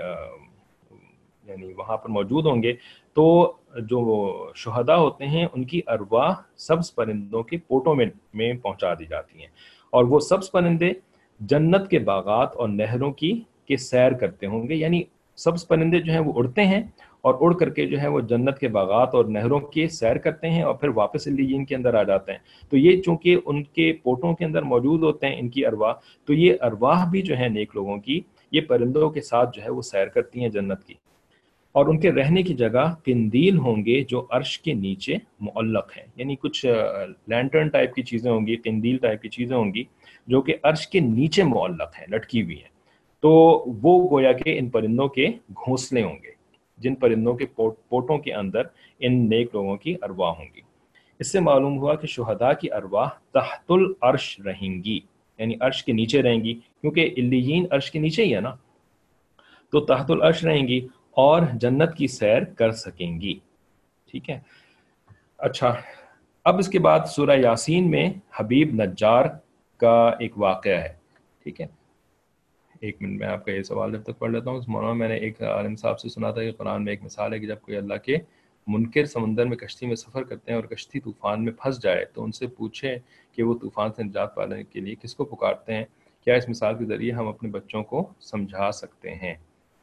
Speaker 1: यानी वहाँ पर मौजूद होंगे, तो जो शुहदा होते हैं उनकी अरवाह सब्ज़ परिंदों के पोटों में में पहुँचा दी जाती हैं, और वो सब्ज़ परिंदे जन्नत के बागात और नहरों की के सैर करते होंगे। यानी सब्ज़ परिंदे जो हैं वो उड़ते हैं और उड़ करके जो है वो जन्नत के बागात और नहरों के सैर करते हैं और फिर वापस इल्लीयीन के अंदर आ जाते हैं। तो ये चूँकि उनके पोटों के अंदर मौजूद होते हैं इनकी अरवाह, तो ये अरवाह भी जो है नेक लोगों की ये परिंदों के साथ जो है वो सैर करती हैं जन्नत की। और उनके रहने की जगह किंदील होंगे जो अर्श के नीचे मुअल्लक हैं, यानी कुछ लैंटर्न टाइप की चीज़ें होंगी, किंदील टाइप की चीज़ें होंगी जो कि अर्श के नीचे मुअल्लक हैं, लटकी हुई हैं। तो वो गोया के इन परिंदों के घोंसले होंगे, जिन परिंदों के पोट पोटों के अंदर इन नेक लोगों की अरवाह होंगी। इससे मालूम हुआ कि शुहदा की अरवाह तहतुल अर्श रहेंगी, यानी अर्श के नीचे रहेंगी, क्योंकि इल्लीयीन अर्श के नीचे ही है ना, तो तहतुल अर्श रहेंगी और जन्नत की सैर कर सकेंगी, ठीक है। अच्छा, अब इसके बाद सूरह यासीन में हबीब नज्जार का एक वाक़या है, ठीक है। एक मिनट में आपका ये सवाल जब तक पढ़ लेता हूँ। उस मौलाना मैंने एक आलिम साहब से सुना था कि कुरान में एक मिसाल है कि जब कोई अल्लाह के मुनकिर समंदर में कश्ती में सफ़र करते हैं और कश्ती तूफ़ान में फंस जाए तो उनसे पूछें कि वो तूफ़ान से निजात पाने के लिए किसको पुकारते हैं। क्या इस मिसाल के ज़रिए हम अपने बच्चों को समझा सकते हैं?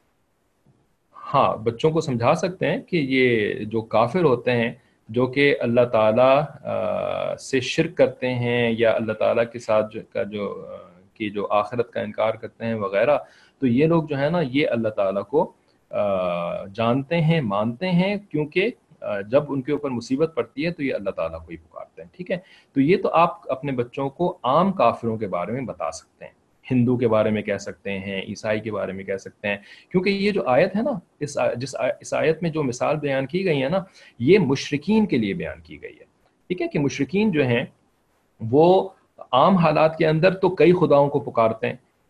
Speaker 1: हाँ, बच्चों को समझा सकते हैं कि ये जो काफिर होते हैं जो कि अल्लाह ताला से शिर्क करते हैं या अल्लाह ताला के साथ जो का जो की जो आखिरत का इनकार करते हैं वगैरह, तो ये लोग जो है ना ये अल्लाह ताला को जानते हैं, मानते हैं, क्योंकि जब उनके ऊपर मुसीबत पड़ती है तो ये अल्लाह ताला को ही पुकारते हैं, ठीक है। तो ये तो आप अपने बच्चों को आम काफिरों के बारे में बता सकते हैं, हिंदू के बारे में कह सकते हैं, ईसाई के बारे में कह सकते हैं, क्योंकि ये जो आयत है ना, इस जिस इस आयत में जो मिसाल बयान की गई है ना, ये मुशरिकीन के लिए बयान की गई है, ठीक है, कि मुशरिकीन जो हैं वो आम हालात के अंदर तो कई खुदाओं को पुकारते हैं,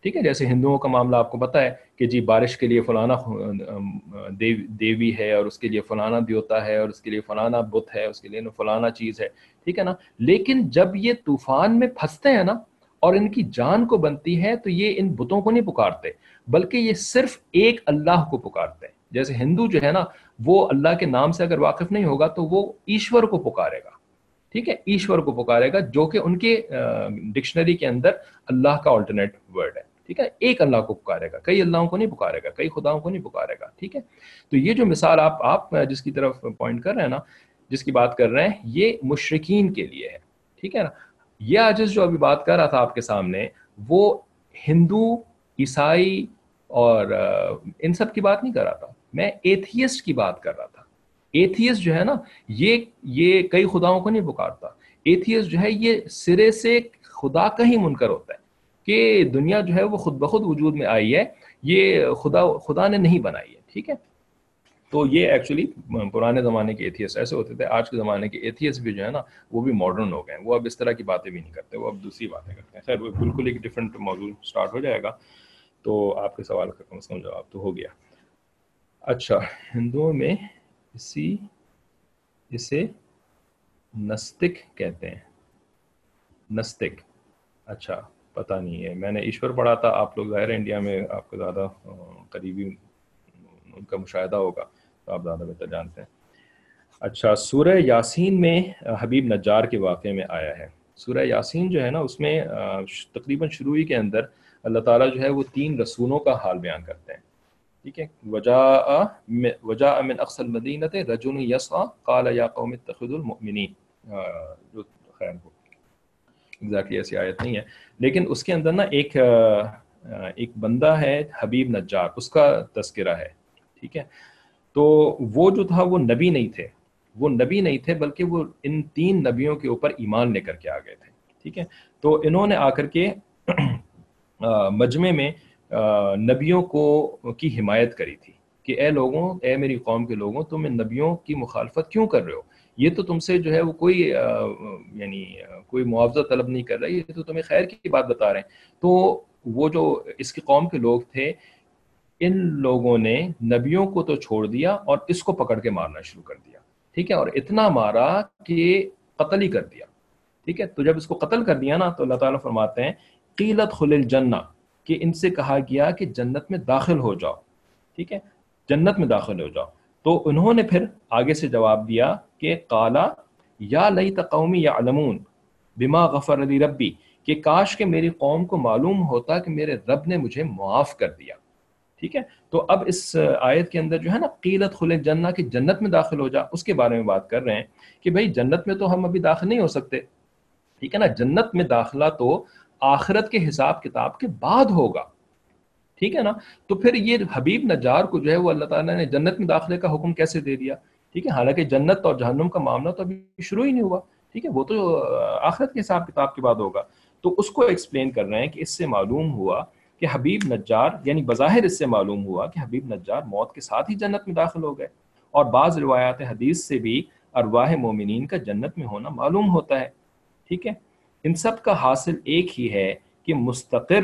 Speaker 1: ٹھیک ہے. جیسے ہندوؤں کا معاملہ آپ کو پتہ ہے کہ جی بارش کے لیے فلانا دیو دیوی ہے اور اس کے لیے فلانا دیوتا ہے اور اس کے لیے فلانا بت ہے, اس کے لیے فلانا چیز ہے, ٹھیک ہے نا. لیکن جب یہ طوفان میں پھنستے ہیں نا اور ان کی جان کو بنتی ہے تو یہ ان بتوں کو نہیں پکارتے بلکہ یہ صرف ایک اللہ کو پکارتے ہیں. جیسے ہندو جو ہے نا وہ اللہ کے نام سے اگر واقف نہیں ہوگا تو وہ ایشور کو پکارے گا, ٹھیک ہے, ایشور کو پکارے گا جو کہ ان کے ڈکشنری کے اندر اللہ کا آلٹرنیٹ ورڈ ہے, ٹھیک ہے. ایک اللہ کو پکارے گا, کئی اللہوں کو نہیں پکارے گا, کئی خداؤں کو نہیں پکارے گا, ٹھیک ہے. تو یہ جو مثال آپ آپ جس کی طرف پوائنٹ کر رہے ہیں نا, جس کی بات کر رہے ہیں, یہ مشرکین کے لیے ہے, ٹھیک ہے نا. یہ عاجز جو ابھی بات کر رہا تھا آپ کے سامنے وہ ہندو, عیسائی اور ان سب کی بات نہیں کر رہا تھا, میں ایتھیسٹ کی بات کر رہا تھا. ایتھیسٹ جو ہے نا یہ یہ کئی خداؤں کو نہیں پکارتا. ایتھیسٹ جو ہے یہ سرے سے خدا کا ہی منکر ہوتا ہے کہ دنیا جو ہے وہ خود بخود وجود میں آئی ہے, یہ خدا خدا نے نہیں بنائی ہے, ٹھیک ہے. تو یہ ایکچولی پرانے زمانے کے ایتھیسٹ ایسے ہوتے تھے. آج کے زمانے کے ایتھیسٹ بھی جو ہے نا وہ بھی ماڈرن ہو گئے ہیں, وہ اب اس طرح کی باتیں بھی نہیں کرتے, وہ اب دوسری باتیں کرتے ہیں. خیر وہ بالکل ایک ڈفرینٹ موضوع سٹارٹ ہو جائے گا. تو آپ کے سوال کا کم از کم جواب تو ہو گیا. اچھا, ہندوؤں میں اسی اسے نستک کہتے ہیں, نستک. اچھا پتہ نہیں ہے, میں نے ایشور پڑھا تھا. آپ لوگ ظاہر انڈیا میں آپ کو زیادہ قریبی ان کا مشاہدہ ہوگا تو آپ زیادہ بہتر جانتے ہیں. اچھا, سورہ یاسین میں حبیب نجار کے واقعے میں آیا ہے. سورہ یاسین جو ہے نا اس میں تقریباً شروع ہی کے اندر اللہ تعالیٰ جو ہے وہ تین رسولوں کا حال بیان کرتے ہیں, ٹھیک ہے. وجاء وجاء من اقصى المدینۃ رجل یسعی قال یا قوم اتخذوا المؤمنین, جو خیر کو ایگزیکٹلی ایسی آیت نہیں ہے, لیکن اس کے اندر نا ایک ایک بندہ ہے حبیب نجار, اس کا تذکرہ ہے, ٹھیک ہے. تو وہ جو تھا وہ نبی نہیں تھے, وہ نبی نہیں تھے بلکہ وہ ان تین نبیوں کے اوپر ایمان لے کر کے آ گئے تھے, ٹھیک ہے. تو انہوں نے آ کر کے مجمع میں نبیوں کو کی حمایت کری تھی کہ اے لوگوں, اے میری قوم کے لوگوں, تم ان نبیوں کی مخالفت کیوں کر رہے ہو؟ یہ تو تم سے جو ہے وہ کوئی یعنی کوئی معاوضہ طلب نہیں کر رہا, یہ تو تمہیں خیر کی بات بتا رہے ہیں. تو وہ جو اس کی قوم کے لوگ تھے, ان لوگوں نے نبیوں کو تو چھوڑ دیا اور اس کو پکڑ کے مارنا شروع کر دیا, ٹھیک ہے, اور اتنا مارا کہ قتل ہی کر دیا, ٹھیک ہے. تو جب اس کو قتل کر دیا نا تو اللہ تعالیٰ فرماتے ہیں قیلت خل الجنہ, کہ ان سے کہا گیا کہ جنت میں داخل ہو جاؤ, ٹھیک ہے, جنت میں داخل ہو جاؤ. تو انہوں نے پھر آگے سے جواب دیا کہ قالا یا لیت قومی یعلمون بما غفر لی ربی, کہ کاش کہ میری قوم کو معلوم ہوتا کہ میرے رب نے مجھے معاف کر دیا, ٹھیک ہے. تو اب اس آیت کے اندر جو ہے نا قیلت خل الجنہ کہ جنت میں داخل ہو جا, اس کے بارے میں بات کر رہے ہیں کہ بھئی جنت میں تو ہم ابھی داخل نہیں ہو سکتے, ٹھیک ہے نا. جنت میں داخلہ تو آخرت کے حساب کتاب کے بعد ہوگا, ٹھیک ہے نا. تو پھر یہ حبیب نجار کو جو ہے وہ اللہ تعالیٰ نے جنت میں داخلے کا حکم کیسے دے دیا, ٹھیک ہے, حالانکہ جنت اور جہنم کا معاملہ تو ابھی شروع ہی نہیں ہوا, ٹھیک ہے, وہ تو آخرت کے حساب کتاب کے بعد ہوگا. تو اس کو ایکسپلین کر رہے ہیں کہ اس سے معلوم ہوا کہ حبیب نجار, یعنی بظاہر اس سے معلوم ہوا کہ حبیب نجار موت کے ساتھ ہی جنت میں داخل ہو گئے, اور بعض روایات حدیث سے بھی ارواح مومنین کا جنت میں ہونا معلوم ہوتا ہے, ٹھیک ہے. ان سب کا حاصل ایک ہی ہے کہ مستقر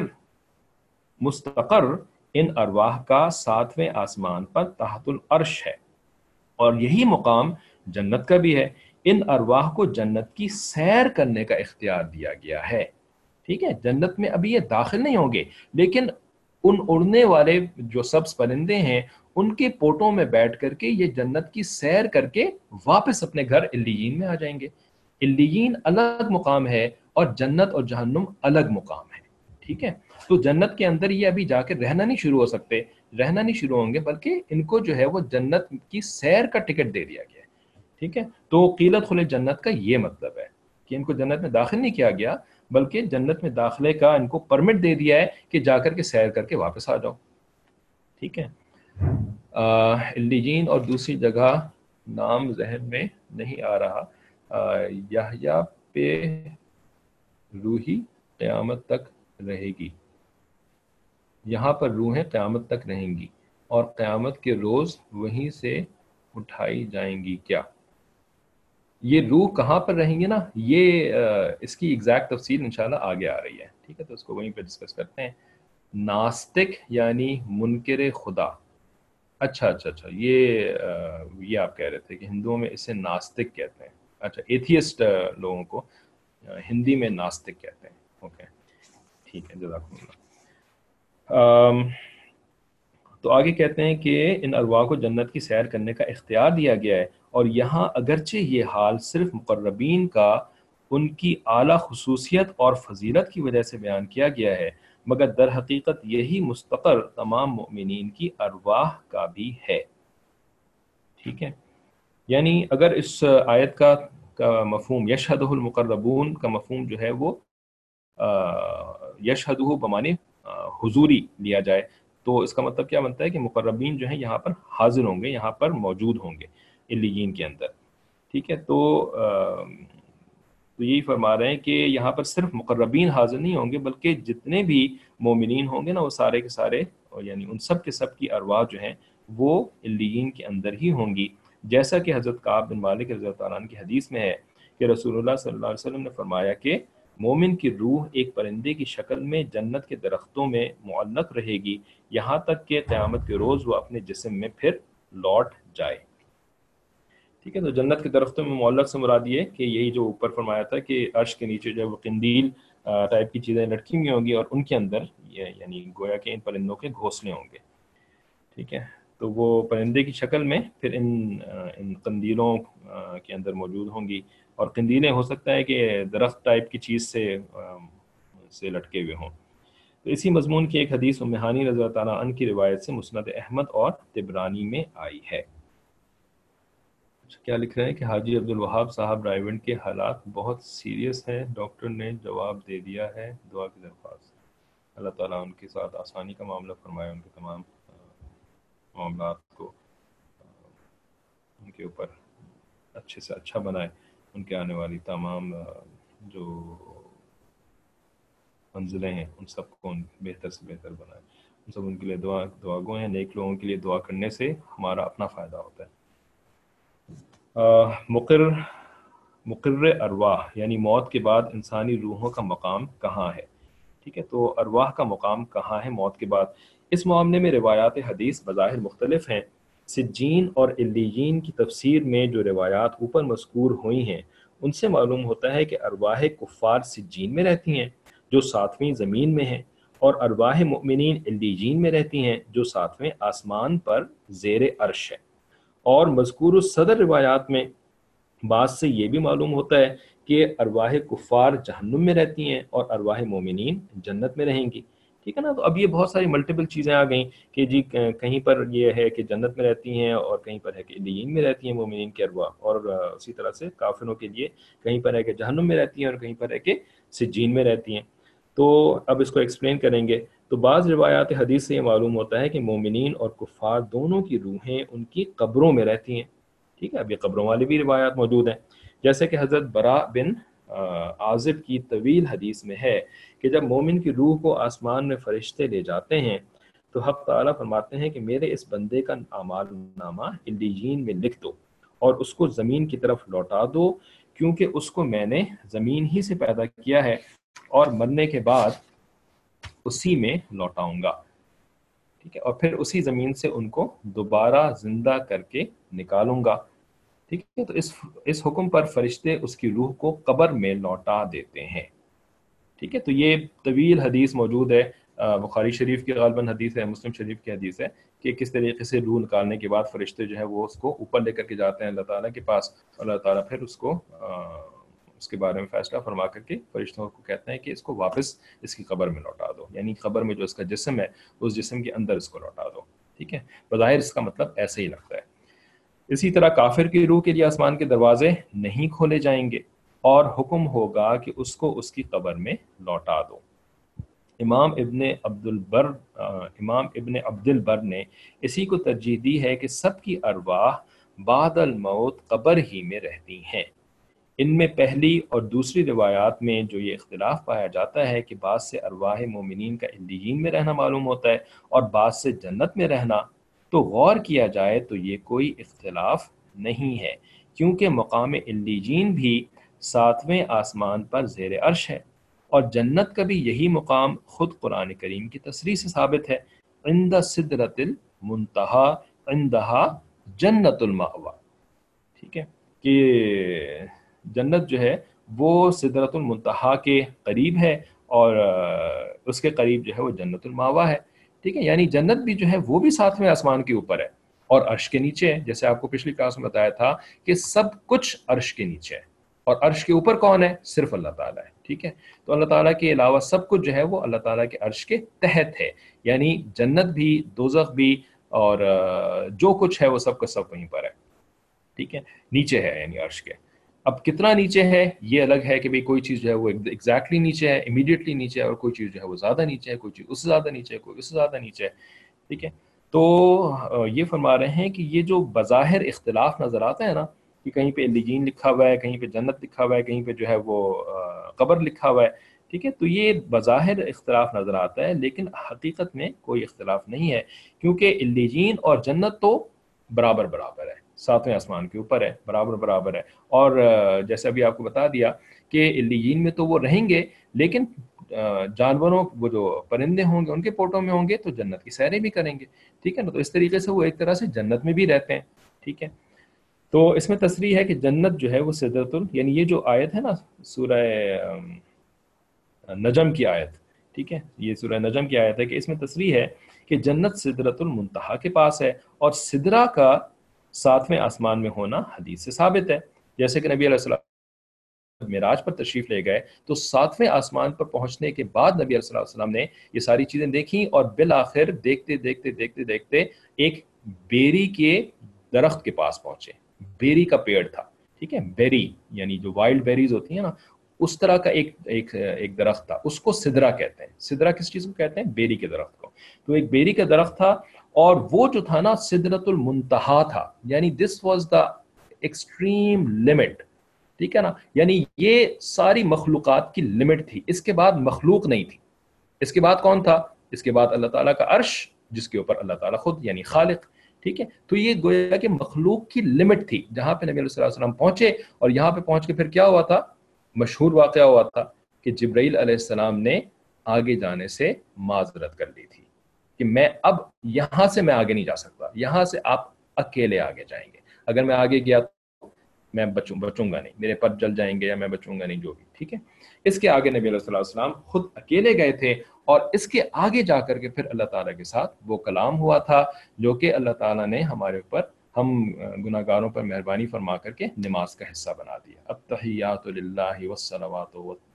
Speaker 1: مستقر ان ارواح کا ساتویں آسمان پر تحت العرش ہے, اور یہی مقام جنت کا بھی ہے. ان ارواح کو جنت کی سیر کرنے کا اختیار دیا گیا ہے, ٹھیک ہے. جنت میں ابھی یہ داخل نہیں ہوں گے, لیکن ان اڑنے والے جو سبز پرندے ہیں ان کے پوٹوں میں بیٹھ کر کے یہ جنت کی سیر کر کے واپس اپنے گھر علیین میں آ جائیں گے. علیین الگ مقام ہے اور جنت اور جہنم الگ مقام ہے, ٹھیک ہے. تو جنت کے اندر یہ ابھی جا کے رہنا نہیں شروع ہو سکتے, رہنا نہیں شروع ہوں گے, بلکہ ان کو جو ہے وہ جنت کی سیر کا ٹکٹ دے دیا گیا ہے, ٹھیک ہے. تو قیلت خل جنت کا یہ مطلب ہے کہ ان کو جنت میں داخل نہیں کیا گیا, بلکہ جنت میں داخلے کا ان کو پرمٹ دے دیا ہے کہ جا کر کے سیر کر کے واپس آ جاؤ, ٹھیک ہے. علیین اور دوسری جگہ نام ذہن میں نہیں آ رہا. یحییٰ پہ روحی قیامت تک رہے گی, یہاں پر روحیں قیامت تک رہیں گی اور قیامت کے روز وہیں سے اٹھائی جائیں گی. کیا یہ روح کہاں پر رہیں گی نا, یہ اس کی ایگزیکٹ تفصیل انشاءاللہ آگے آ رہی ہے, ٹھیک ہے. تو اس کو وہیں پہ ڈسکس کرتے ہیں. नास्तिक यानी मुनकिर खुदा। अच्छा अच्छा अच्छा, ये आ, ये आप कह रहे थे कि हिंदुओं में इसे नास्तिक कहते हैं। अच्छा, एथियस्ट लोगों को आ, हिंदी में नास्तिक कहते हैं। ओके, ठीक है, जज़ाकुमुल्लाह। अम, तो आगे कहते हैं कि इन अरवाह को जन्नत की सैर करने का इख्तियार दिया गया है, और यहाँ अगरचे ये हाल सिर्फ मुकर्रबीन का उनकी आला खुसूसियत और फजीलत की वजह से बयान किया गया है, मगर दर हकीकत यही मुस्तकर तमाम मोमिनीन की अरवाह का भी है। ठीक है, यानी अगर इस आयत का, का मफहूम यशहदुहुल मुकर्रबून का मफहूम जो है वो यशहदुहु बमाने हुजूरी लिया जाए, तो इसका मतलब क्या बनता है कि मुकर्रबीन जो है यहाँ पर हाजिर होंगे, यहाँ पर मौजूद होंगे इल्लियीन के अंदर। ठीक है, तो आ, तो यही फरमा रहे हैं कि यहाँ पर सिर्फ मुकर्रबीन हाजिर नहीं होंगे, बल्कि जितने भी मोमिनीन होंगे ना, वो सारे के सारे, यानी उन सब के सब की अरवाह जो हैं वो इल्लियीन के अंदर ही होंगी। जैसा कि हज़रत काब बिन मालिक रज़ी अल्लाह ताला अन्हु की हदीस में है कि रसूलुल्लाह सल्लल्लाहु अलैहि वसल्लम ने फरमाया कि मोमिन की रूह एक परिंदे की शक्ल में जन्नत के दरख्तों में मुअल्लक रहेगी, यहाँ तक कि क़यामत के रोज़ वो अपने जिस्म में फिर लौट जाए। ठीक है, तो जन्नत के दरख्तों में मुअल्लक से मुराद ये कि यही जो ऊपर फरमाया था कि अर्श के नीचे जो है वो कंदील टाइप की चीज़ें लटकी हुई होंगी, और उनके अंदर ये यानी गोया के इन परिंदों के घोंसले होंगे। ठीक है, तो वो परिंदे की शक्ल में फिर इन इन कंदीलों के अंदर मौजूद होंगी, और कंदीलें हो सकता है कि दरख्त टाइप की चीज़ से से लटके हुए हों। तो इसी मजमून की एक हदीस उम्मे हानी रज़ी अल्लाह ताला अन्हा की रिवायत से मुस्नद अहमद और तिबरानी में आई है। क्या लिख रहे हैं कि हाजी अब्दुल वहाब साहब रायवंड के हालात बहुत सीरियस हैं, डॉक्टर ने जवाब दे दिया है, दुआ की दरख्वास्त। अल्लाह ताला उनके साथ आसानी का मामला फरमाए, उनके तमाम मामलात को उनके ऊपर अच्छे से अच्छा बनाए, उनके आने वाली तमाम जो मंजिलें हैं उन सब को बेहतर से बेहतर बनाए। उन सब उनके लिए दुआ दुआगो हैं। नेक लोगों के लिए दुआ करने से हमारा अपना फ़ायदा होता है। मुक़र्र मुक़र्र अरवाह यानी मौत के बाद इंसानी रूहों का मकाम कहाँ है। ठीक है, तो अरवाह का मकाम कहाँ है मौत के बाद। इस मामले में रिवायात हदीस बज़ाहिर मुख्तलिफ हैं। सिज्जीन और इल्लियीन की तफसीर में जो रिवायात ऊपर मज़कूर हुई हैं उनसे मालूम होता है कि अरवाह कुफ़ार सिज्जीन में रहती हैं जो सातवीं ज़मीन में हैं, और अरवाह मुमिनीन इल्लियीन में रहती हैं जो सातवें आसमान पर ज़ेर अर्श है। और मज़कूर सदर रिवायात में बात से ये भी मालूम होता है कि अरवाह कुफ़ार जहन्नुम में रहती हैं और अरवाह मोमिनीन जन्नत में रहेंगी। ठीक है ना, तो अब ये बहुत सारी मल्टीपल चीज़ें आ गई कि जी कहीं पर ये है कि जन्नत में रहती हैं, और कहीं पर है कि इल्लियीन में रहती हैं मोमिनीन की अरवाह, और उसी तरह से काफिरों के लिए कहीं पर है कि जहन्नुम में रहती हैं और कहीं पर है कि सिज्जीन में रहती हैं। तो अब इसको एक्सप्लेन करेंगे। तो बाज़ रिवायात हदीस से ये मालूम होता है कि मोमिनीन और कुफ़ार दोनों की रूहें उनकी कब्रों में रहती हैं। ठीक है, अब ये कब्रों वाली भी रिवायात मौजूद हैं, जैसे कि हज़रत बरा बिन आज़िब की तवील हदीस में है कि जब मोमिन की रूह को आसमान में फरिश्ते ले जाते हैं तो हक़ ताला फरमाते हैं कि मेरे इस बंदे का आमाल नामा इल्लियीन में लिख दो और उसको ज़मीन की तरफ लौटा दो, क्योंकि उसको मैंने ज़मीन ही से पैदा किया है और मरने के बाद उसी में लौटाऊंगा। ठीक है, और फिर उसी ज़मीन से उनको दोबारा जिंदा करके निकालूंगा। ठीक है, तो इस इस हुक्म पर फरिश्ते उसकी रूह को कब्र में लौटा देते हैं। ठीक है, तो ये तवील हदीस मौजूद है, बुखारी शरीफ की गालिबन हदीस है, मुस्लिम शरीफ की हदीस है कि किस तरीके से रूह निकालने के बाद फरिश्ते जो है वो उसको ऊपर लेकर के जाते हैं अल्लाह ताला के पास, अल्लाह ताला फिर उसको आ, उसके बारे में फैसला फरमा करके फरिश्तों को कहते हैं कि इसको वापस इसकी कब्र में लौटा दो, यानी कब्र में जो इसका जिस्म है उस जिस्म के अंदर इसको लौटा दो। ठीक है, बज़ाहिर इसका मतलब ऐसे ही लगता है। इसी तरह काफिर की रूह के लिए आसमान के दरवाजे नहीं खोले जाएंगे और हुक्म होगा कि उसको उसकी कब्र में लौटा दो। इमाम इब्ने अब्दुल बर इमाम इब्ने अब्दुल बर ने इसी को तरजीह दी है कि सबकी अरवाह बादल मौत कब्र ही में रहती हैं। इनमें पहली और दूसरी रिवायात में जो ये इख्तिलाफ पाया जाता है कि बाद से अरवाह मोमिनीन का इल्लियीन में रहना मालूम होता है और बाद से जन्नत में रहना, तो गौर किया जाए तो ये कोई इख्तिलाफ नहीं है, क्योंकि मकाम इल्लियीन भी सातवें आसमान पर ज़ेर अर्श है اور جنت کا بھی یہی مقام خود قرآن کریم کی تصریح سے ثابت ہے، عند سدرۃ المنتہا عندہا جنت المأویٰ، ٹھیک ہے، کہ جنت جو ہے وہ سدرۃ المنتہا کے قریب ہے اور اس کے قریب جو ہے وہ جنت المأویٰ ہے، ٹھیک ہے، یعنی جنت بھی جو ہے وہ بھی ساتویں آسمان کے اوپر ہے اور عرش کے نیچے ہے، جیسے آپ کو پچھلی کلاس میں بتایا تھا کہ سب کچھ عرش کے نیچے ہے، اور عرش کے اوپر کون ہے؟ صرف اللہ تعالیٰ ہے، ٹھیک ہے، تو اللہ تعالیٰ کے علاوہ سب کچھ جو ہے وہ اللہ تعالیٰ کے عرش کے تحت ہے، یعنی جنت بھی، دوزخ بھی، اور جو کچھ ہے وہ سب کا سب وہیں پر ہے، ٹھیک ہے، نیچے ہے یعنی عرش کے۔ اب کتنا نیچے ہے یہ الگ ہے کہ بھئی کوئی چیز جو ہے وہ ایگزیکٹلی نیچے ہے، امیڈیٹلی نیچے ہے، اور کوئی چیز جو ہے وہ زیادہ نیچے ہے، کوئی چیز اس سے زیادہ نیچے ہے، کوئی اس سے زیادہ نیچے ہے، ٹھیک ہے۔ تو یہ فرما رہے ہیں کہ یہ جو بظاہر اختلاف نظر آتا ہے نا، کہ کہیں پہ علیین لکھا ہوا ہے، کہیں پہ جنت لکھا ہوا ہے، کہیں پہ جو ہے وہ قبر لکھا ہوا ہے، ٹھیک ہے، تو یہ بظاہر اختلاف نظر آتا ہے، لیکن حقیقت میں کوئی اختلاف نہیں ہے، کیونکہ علیین اور جنت تو برابر برابر ہے، ساتویں آسمان کے اوپر ہے، برابر برابر ہے، اور جیسے ابھی آپ کو بتا دیا کہ علیین میں تو وہ رہیں گے، لیکن جانوروں، وہ جو پرندے ہوں گے ان کے پوٹوں میں ہوں گے تو جنت کی سیریں بھی کریں گے، ٹھیک ہے نا، تو اس طریقے سے وہ ایک طرح سے جنت میں بھی رہتے ہیں، ٹھیک ہے۔ تو اس میں تصریح ہے کہ جنت جو ہے وہ سدرۃ ال، یعنی یہ جو آیت ہے نا سورہ نجم کی آیت، ٹھیک ہے، یہ سورہ نجم کی آیت ہے کہ اس میں تصریح ہے کہ جنت سدرۃ المنتہا کے پاس ہے، اور سدرہ کا ساتویں آسمان میں ہونا حدیث سے ثابت ہے، جیسے کہ نبی علیہ السلام معراج پر تشریف لے گئے تو ساتویں آسمان پر پہنچنے کے بعد نبی علیہ الصلوۃ والسلام نے یہ ساری چیزیں دیکھیں، اور بالآخر دیکھتے دیکھتے دیکھتے دیکھتے ایک بیری کے درخت کے پاس پہنچے، بیری کا پیڑ تھا، ٹھیک ہے، بیری یعنی جو وائلڈ بیریز ہوتی ہیں نا، اس طرح کا ایک ایک ایک درخت تھا، اس کو سدرہ کہتے ہیں۔ سدرہ کس چیز کو کہتے ہیں؟ بیری کے درخت کو۔ تو ایک بیری کا درخت تھا، اور وہ جو تھا نا سدرۃ المنتہا تھا، یعنی this was the extreme limit, ٹھیک ہے نا، یعنی یہ ساری مخلوقات کی لمٹ تھی، اس کے بعد مخلوق نہیں تھی۔ اس کے بعد کون تھا؟ اس کے بعد اللہ تعالیٰ کا عرش، جس کے اوپر اللہ تعالیٰ خود یعنی خالق، ٹھیک ہے، تو یہ گویا کہ مخلوق کی لمٹ تھی جہاں پہ نبی علیہ السلام پہنچے، اور یہاں پہ پہنچ کے پھر کیا ہوا تھا؟ مشہور واقعہ ہوا تھا کہ جبرائیل علیہ السلام نے آگے جانے سے معذرت کر لی تھی کہ میں اب یہاں سے میں آگے نہیں جا سکتا، یہاں سے آپ اکیلے آگے جائیں گے، اگر میں آگے گیا میں بچوں بچوں گا نہیں، میرے پر جل جائیں گے یا میں بچوں گا نہیں، جو بھی، ٹھیک ہے۔ اس کے آگے نبی علیہ السلام خود اکیلے گئے تھے، اور اس کے آگے جا کر کے پھر اللہ تعالیٰ کے ساتھ وہ کلام ہوا تھا جو کہ اللہ تعالیٰ نے ہمارے اوپر، ہم گناہ گاروں پر مہربانی فرما کر کے نماز کا حصہ بنا دیا۔ التحیات للہ والصلوات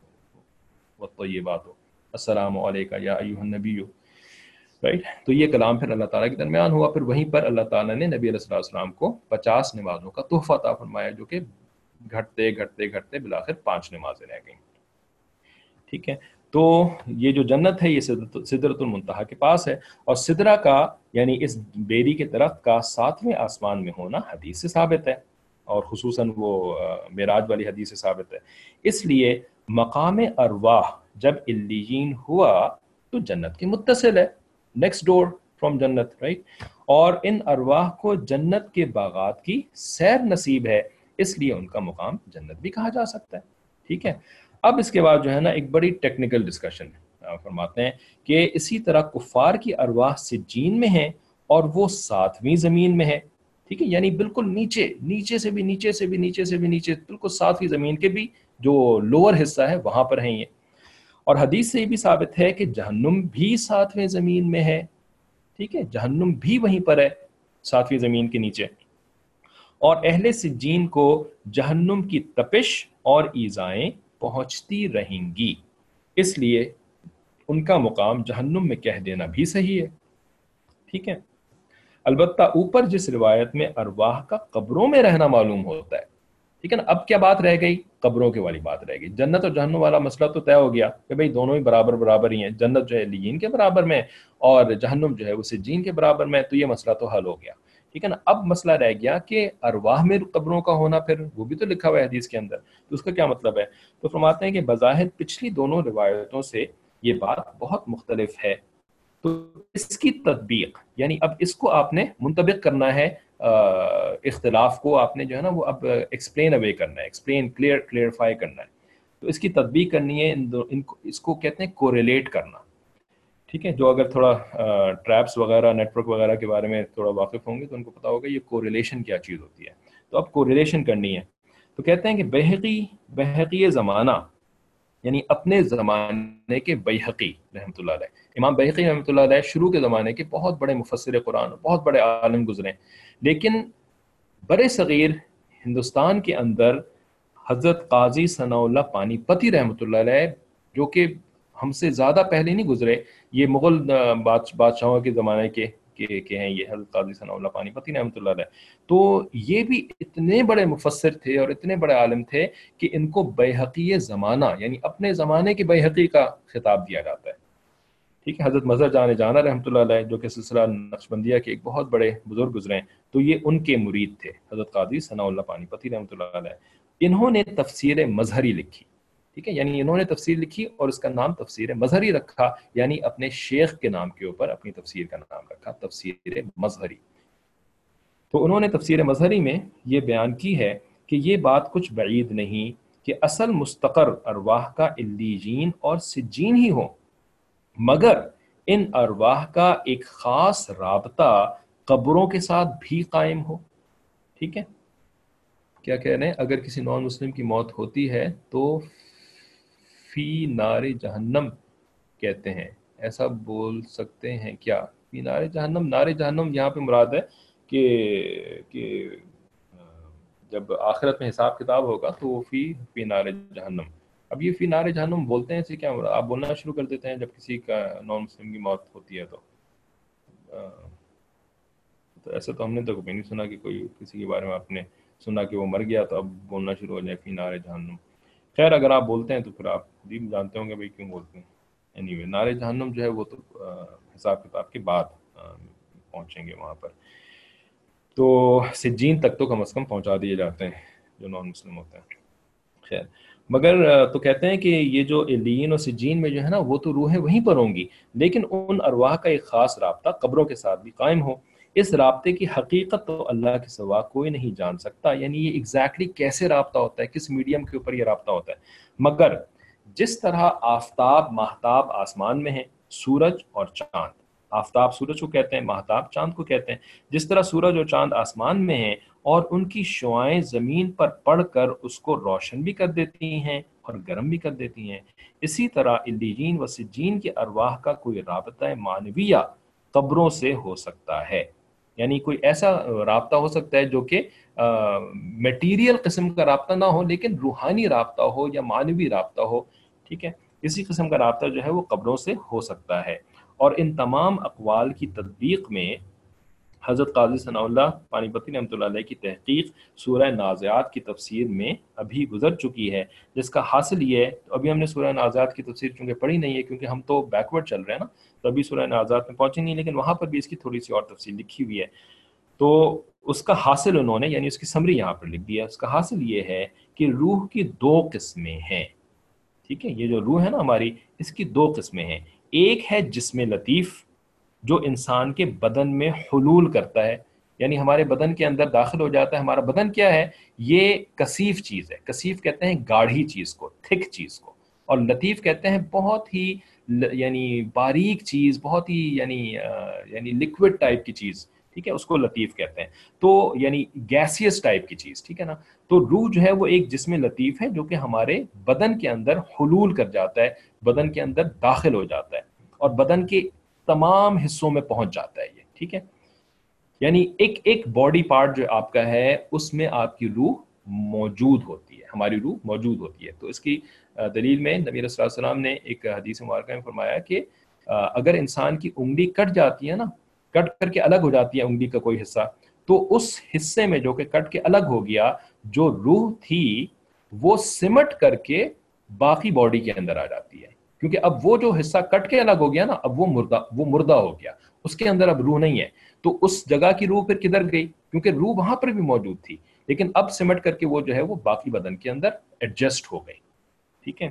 Speaker 1: والطیبات السلام علیکہ یا ایھا النبی، رائٹ، تو یہ کلام پھر اللہ تعالیٰ کے درمیان ہوا، پھر وہیں پر اللہ تعالیٰ نے نبی علیہ السلام کو پچاس نمازوں کا تحفہ عطا فرمایا، جو کہ گھٹتے گھٹتے گھٹتے بالآخر پانچ نمازیں رہ گئیں، ٹھیک ہے۔ تو یہ جو جنت ہے یہ سدرۃ المنتہا کے پاس ہے، اور سدرہ کا یعنی اس بیری کے درخت کا ساتویں آسمان میں ہونا حدیث سے ثابت ہے، اور خصوصاً وہ معراج والی حدیث سے ثابت ہے۔ اس لیے مقام ارواح جب علیین ہوا تو جنت کے متصل ہے، نیکسٹ ڈور فرام جنت، رائٹ، اور ان ارواح کو جنت کے باغات کی سیر نصیب ہے، اس لیے ان کا مقام جنت بھی کہا جا سکتا ہے، ٹھیک ہے۔ اب اس کے بعد جو ہے نا ایک بڑی ٹیکنیکل ڈسکشن فرماتے ہیں کہ اسی طرح کفار کی ارواح سجین میں ہیں اور وہ ساتویں زمین میں ہے، ٹھیک ہے، یعنی بالکل نیچے نیچے سے بھی نیچے سے بھی نیچے سے بھی نیچے، بالکل ساتویں زمین کے بھی جو لوور حصہ ہے وہاں پر ہیں یہ۔ اور حدیث سے یہ بھی ثابت ہے کہ جہنم بھی ساتویں زمین میں ہے، ٹھیک ہے، جہنم بھی وہیں پر ہے ساتویں زمین کے نیچے، اور اہل سجین کو جہنم کی تپش اور ایذائیں پہنچتی رہیں گی، اس لیے ان کا مقام جہنم میں کہہ دینا بھی صحیح ہے، ٹھیک ہے۔ البتہ اوپر جس روایت میں ارواح کا قبروں میں رہنا معلوم ہوتا ہے، ٹھیک ہے نا، اب کیا بات رہ گئی؟ قبروں کے والی بات رہ گئی۔ جنت اور جہنم والا مسئلہ تو طے ہو گیا کہ بھئی دونوں ہی برابر برابر ہی ہیں، جنت جو ہے علیین کے برابر میں اور جہنم جو ہے وہ سجین کے برابر میں، تو یہ مسئلہ تو حل ہو گیا، ٹھیک ہے نا۔ اب مسئلہ رہ گیا کہ ارواح میں قبروں کا ہونا، پھر وہ بھی تو لکھا ہوا ہے حدیث کے اندر، تو اس کا کیا مطلب ہے؟ تو فرماتے ہیں کہ بظاہر پچھلی دونوں روایتوں سے یہ بات بہت مختلف ہے، تو اس کی تطبیق یعنی اب اس کو آپ نے منطبق کرنا ہے، اختلاف کو آپ نے جو ہے نا وہ اب ایکسپلین اوے کرنا ہے، ایکسپلین کلیئر کلیئرفائی کرنا ہے۔ تو اس کی تطبیق کرنی ہے، ان, دو, ان کو اس کو کہتے ہیں کوریلیٹ کرنا. ٹھیک ہے، جو اگر تھوڑا ٹریپس وغیرہ نیٹ ورک وغیرہ کے بارے میں تھوڑا واقف ہوں گے تو ان کو پتا ہوگا یہ کوریلیشن کیا چیز ہوتی ہے. تو اب کوریلیشن کرنی ہے. تو کہتے ہیں کہ بیہقی بیہقی زمانہ یعنی اپنے زمانے کے بیہقی رحمۃ اللہ علیہ، امام بیہقی رحمۃ اللہ علیہ شروع کے زمانے کے بہت بڑے مفسر قرآن، بہت بڑے عالم گزرے، لیکن برے صغیر ہندوستان کے اندر حضرت قاضی ثناء اللہ پانی پتی رحمۃ اللہ علیہ، جو کہ ہم سے زیادہ پہلے نہیں گزرے، یہ مغل بادشاہوں کے زمانے کے کے ہیں، یہ حضرت قاضی ثناء اللہ پانی پتی رحمۃ اللہ علیہ. تو یہ بھی اتنے بڑے مفسر تھے اور اتنے بڑے عالم تھے کہ ان کو بیہقی زمانہ یعنی اپنے زمانے کے بیہقی کا خطاب دیا جاتا ہے. ٹھیک ہے، حضرت مظہر جان جانا رحمۃ اللہ علیہ جو کہ سلسلہ نقشبندیہ کے ایک بہت بڑے بزرگ گزرے ہیں، تو یہ ان کے مرید تھے حضرت قاضی ثناء اللہ پانی پتی رحمۃ اللہ علیہ. انہوں نے تفسیر مظہری لکھی. ٹھیک ہے، یعنی انہوں نے تفسیر لکھی اور اس کا نام تفسیر مظہری رکھا، یعنی اپنے شیخ کے نام کے اوپر اپنی تفسیر کا نام رکھا، تفسیر مظہری. تو انہوں نے تفسیر مظہری میں یہ بیان کی ہے کہ یہ بات کچھ بعید نہیں کہ اصل مستقر ارواح کا علیجین اور سجین ہی ہو، مگر ان ارواح کا ایک خاص رابطہ قبروں کے ساتھ بھی قائم ہو. ٹھیک ہے، کیا کہہ رہے ہیں؟ اگر کسی نان مسلم کی موت ہوتی ہے تو فی نار جہنم کہتے ہیں، ایسا بول سکتے ہیں کیا؟ فی نار جہنم، نار جہنم یہاں پہ مراد ہے کہ کہ جب آخرت میں حساب کتاب ہوگا تو وہ فی فی نار جہنم. اب یہ فی نار جہنم بولتے ہیں اسے کیا مراد؟ آپ بولنا شروع کر دیتے ہیں جب کسی کا نان مسلم کی موت ہوتی ہے تو تو ایسا تو ہم نے تو کبھی نہیں سنا کہ کوئی کسی کے بارے میں آپ نے سنا کہ وہ مر گیا تو اب بولنا شروع ہو جائے فی نار جہنم. خیر اگر آپ بولتے ہیں تو پھر آپ بھی جانتے ہوں گے بھائی کیوں بولتے ہیں. اینی وے نار جہنم جو ہے وہ تو حساب کتاب کے بعد پہنچیں گے وہاں پر. تو سجین تک تو کم از کم پہنچا دیے جاتے ہیں جو نان مسلم ہوتے ہیں. خیر مگر تو کہتے ہیں کہ یہ جو علیین اور سجین میں جو ہے نا وہ تو روحیں وہیں پر ہوں گی، لیکن ان ارواح کا ایک خاص رابطہ قبروں کے ساتھ بھی قائم ہو. اس رابطے کی حقیقت تو اللہ کے سوا کوئی نہیں جان سکتا، یعنی یہ ایگزیکٹلی کیسے رابطہ ہوتا ہے، کس میڈیم کے اوپر یہ رابطہ ہوتا ہے. مگر جس طرح آفتاب ماہتاب آسمان میں ہیں، سورج اور چاند، آفتاب سورج کو کہتے ہیں، ماہتاب چاند کو کہتے ہیں، جس طرح سورج اور چاند آسمان میں ہیں اور ان کی شعاعیں زمین پر پڑ کر اس کو روشن بھی کر دیتی ہیں اور گرم بھی کر دیتی ہیں، اسی طرح علیین و سجین کے ارواح کا کوئی رابطہ معنویہ قبروں سے ہو سکتا ہے. یعنی کوئی ایسا رابطہ ہو سکتا ہے جو کہ میٹیریل قسم کا رابطہ نہ ہو لیکن روحانی رابطہ ہو یا معنوی رابطہ ہو. ٹھیک ہے، اسی قسم کا رابطہ جو ہے وہ قبروں سے ہو سکتا ہے. اور ان تمام اقوال کی تطبیق میں حضرت قاضی ثناء اللہ پانی پتی رحمۃ اللہ علیہ کی تحقیق سورہ نازعات کی تفسیر میں ابھی گزر چکی ہے، جس کا حاصل یہ ہے، تو ابھی ہم نے سورہ نازعات کی تفسیر چونکہ پڑھی نہیں ہے کیونکہ ہم تو بیکورڈ چل رہے ہیں نا، تو ابھی سورہ نازعات میں پہنچے نہیں، لیکن وہاں پر بھی اس کی تھوڑی سی اور تفصیل لکھی ہوئی ہے. تو اس کا حاصل انہوں نے یعنی اس کی سمری یہاں پر لکھ دیا. اس کا حاصل یہ ہے کہ روح کی دو قسمیں ہیں. ٹھیک ہے، یہ جو روح ہے نا ہماری، اس کی دو قسمیں ہیں. ایک ہے جسم لطیف جو انسان کے بدن میں حلول کرتا ہے، یعنی ہمارے بدن کے اندر داخل ہو جاتا ہے. ہمارا بدن کیا ہے؟ یہ کثیف چیز ہے. کثیف کہتے ہیں گاڑھی چیز کو، تھک چیز کو، اور لطیف کہتے ہیں بہت ہی یعنی باریک چیز، بہت ہی یعنی یعنی لیکوڈ ٹائپ کی چیز. ٹھیک ہے، اس کو لطیف کہتے ہیں. تو یعنی گیسیس ٹائپ کی چیز. ٹھیک ہے نا. تو روح جو ہے وہ ایک جسم لطیف ہے جو کہ ہمارے بدن کے اندر حلول کر جاتا ہے، بدن کے اندر داخل ہو جاتا ہے اور بدن کے تمام حصوں میں پہنچ جاتا ہے یہ. ٹھیک ہے، یعنی ایک ایک باڈی پارٹ جو آپ کا ہے اس میں آپ کی روح موجود ہوتی ہے، ہماری روح موجود ہوتی ہے. تو اس کی دلیل میں نبی صلی اللہ علیہ وسلم نے ایک حدیث مبارکہ میں فرمایا کہ اگر انسان کی انگلی کٹ جاتی ہے نا، کٹ کر کے الگ ہو جاتی ہے انگلی کا کوئی حصہ، تو اس حصے میں جو کہ کٹ کے الگ ہو گیا، جو روح تھی وہ سمٹ کر کے باقی باڈی کے اندر آ جاتی ہے. کیونکہ اب وہ جو حصہ کٹ کے الگ ہو گیا نا، اب وہ مردہ وہ مردہ ہو گیا، اس کے اندر اب روح نہیں ہے. تو اس جگہ کی روح پھر کدھر گئی؟ کیونکہ روح وہاں پر بھی موجود تھی، لیکن اب سمٹ کر کے وہ جو ہے وہ باقی بدن کے اندر ایڈجسٹ ہو گئی. ٹھیک ہے،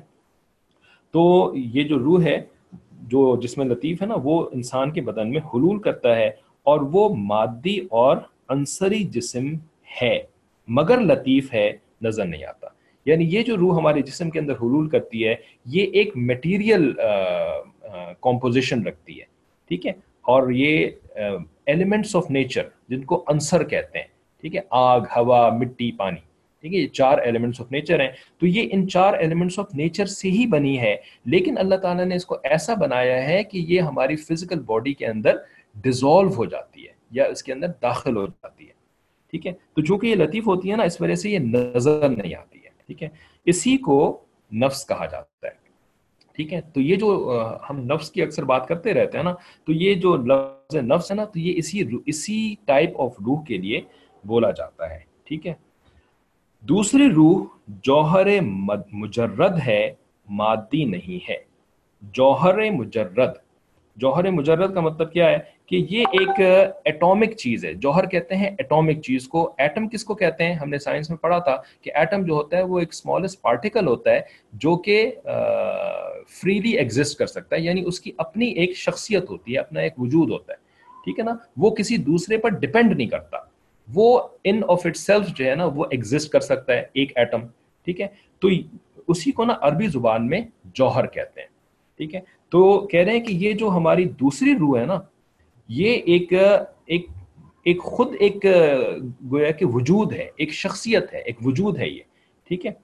Speaker 1: تو یہ جو روح ہے جو جسم لطیف ہے نا، وہ انسان کے بدن میں حلول کرتا ہے اور وہ مادی اور عنصری جسم ہے، مگر لطیف ہے، نظر نہیں آتا. یعنی یہ جو روح ہمارے جسم کے اندر حلول کرتی ہے یہ ایک میٹیریل کمپوزیشن رکھتی ہے، ٹھیک ہے، اور یہ ایلیمنٹس آف نیچر جن کو عنصر کہتے ہیں، ٹھیک ہے، آگ، ہوا، مٹی، پانی، ٹھیک ہے، یہ چار ایلیمنٹس آف نیچر ہیں. تو یہ ان چار ایلیمنٹس آف نیچر سے ہی بنی ہے، لیکن اللہ تعالیٰ نے اس کو ایسا بنایا ہے کہ یہ ہماری فزیکل باڈی کے اندر ڈیزالو ہو جاتی ہے یا اس کے اندر داخل ہو جاتی ہے، ٹھیک ہے. تو چونکہ یہ لطیف ہوتی ہے نا، اس وجہ سے یہ نظر نہیں آتی ہے، ٹھیک ہے. اسی کو نفس کہا جاتا ہے، ٹھیک ہے. تو یہ جو ہم نفس کی اکثر بات کرتے رہتے ہیں نا، تو یہ جو لفظ نفس ہے نا، تو یہ اسی اسی ٹائپ آف روح کے لیے بولا جاتا ہے، ٹھیک ہے. دوسری روح جوہر مجرد ہے، مادی نہیں ہے. جوہر مجرد، جوہر مجرد کا مطلب کیا ہے کہ یہ ایک ایٹامک چیز ہے. جوہر کہتے ہیں ایٹامک چیز کو. ایٹم کس کو کہتے ہیں؟ ہم نے سائنس میں پڑھا تھا کہ ایٹم جو ہوتا ہے وہ ایک اسمالسٹ پارٹیکل ہوتا ہے جو کہ فریلی ایگزسٹ کر سکتا ہے، یعنی اس کی اپنی ایک شخصیت ہوتی ہے، اپنا ایک وجود ہوتا ہے، ٹھیک ہے نا. وہ کسی دوسرے پر ڈپینڈ نہیں کرتا، وہ ان آف اٹ سیلف جو ہے نا وہ ایگزسٹ کر سکتا ہے ایک ایٹم، ٹھیک ہے. تو اسی کو نا عربی زبان میں جوہر کہتے ہیں، ٹھیک ہے. تو کہہ رہے ہیں کہ یہ جو ہماری دوسری روح ہے نا، یہ ایک ایک ایک خود ایک گویا کہ وجود ہے، ایک شخصیت ہے، ایک وجود ہے یہ، ٹھیک ہے.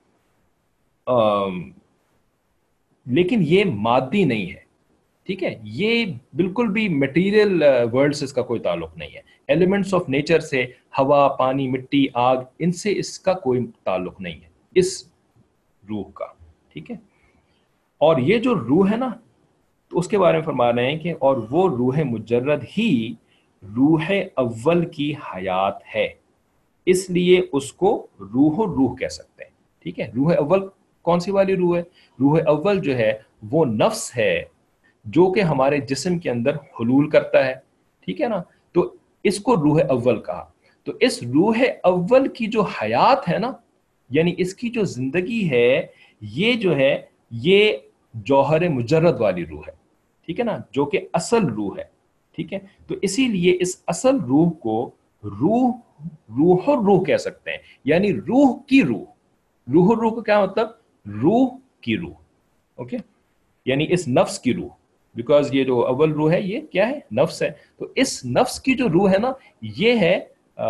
Speaker 1: لیکن یہ مادی نہیں ہے، ٹھیک ہے. یہ بالکل بھی میٹیریل ورلڈ سے اس کا کوئی تعلق نہیں ہے. ایلیمنٹس آف نیچر سے، ہوا، پانی، مٹی، آگ، ان سے اس کا کوئی تعلق نہیں ہے اس روح کا، ٹھیک ہے. اور یہ جو روح ہے نا، تو اس کے بارے میں فرما رہے ہیں کہ اور وہ روح مجرد ہی روح اول کی حیات ہے، اس لیے اس کو روح روح کہہ سکتے ہیں، ٹھیک ہے. روح اول کون سی والی روح ہے؟ روح اول جو ہے وہ نفس ہے جو کہ ہمارے جسم کے اندر حلول کرتا ہے، ٹھیک ہے نا. تو اس کو روح اول کہا. تو اس روح اول کی جو حیات ہے نا، یعنی اس کی جو زندگی ہے، یہ جو ہے یہ جوہر مجرد والی روح ہے، ٹھیک ہے نا، جو کہ اصل روح ہے، ٹھیک ہے. تو اسی لیے اس اصل روح کو روح روح الروح کہہ سکتے ہیں، یعنی روح کی روح. روح الروح کو کیا مطلب؟ روح کی روح، اوکے. یعنی اس نفس کی روح، بیکاز یہ جو اول روح ہے یہ کیا ہے؟ نفس ہے. تو اس نفس کی جو روح ہے نا، یہ ہے آ,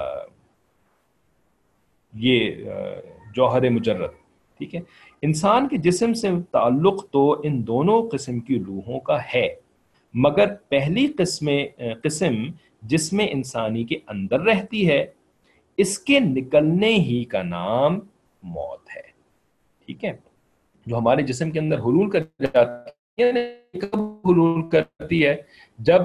Speaker 1: یہ جوہر مجرد، ٹھیک ہے. انسان کے جسم سے تعلق تو ان دونوں قسم کی روحوں کا ہے، مگر پہلی قسم قسم جسم انسانی کے اندر رہتی ہے، اس کے نکلنے ہی کا نام موت ہے، ٹھیک ہے. جو ہمارے جسم کے اندر حلول کر جاتی ہے، کب حلول کرتی ہے؟ جب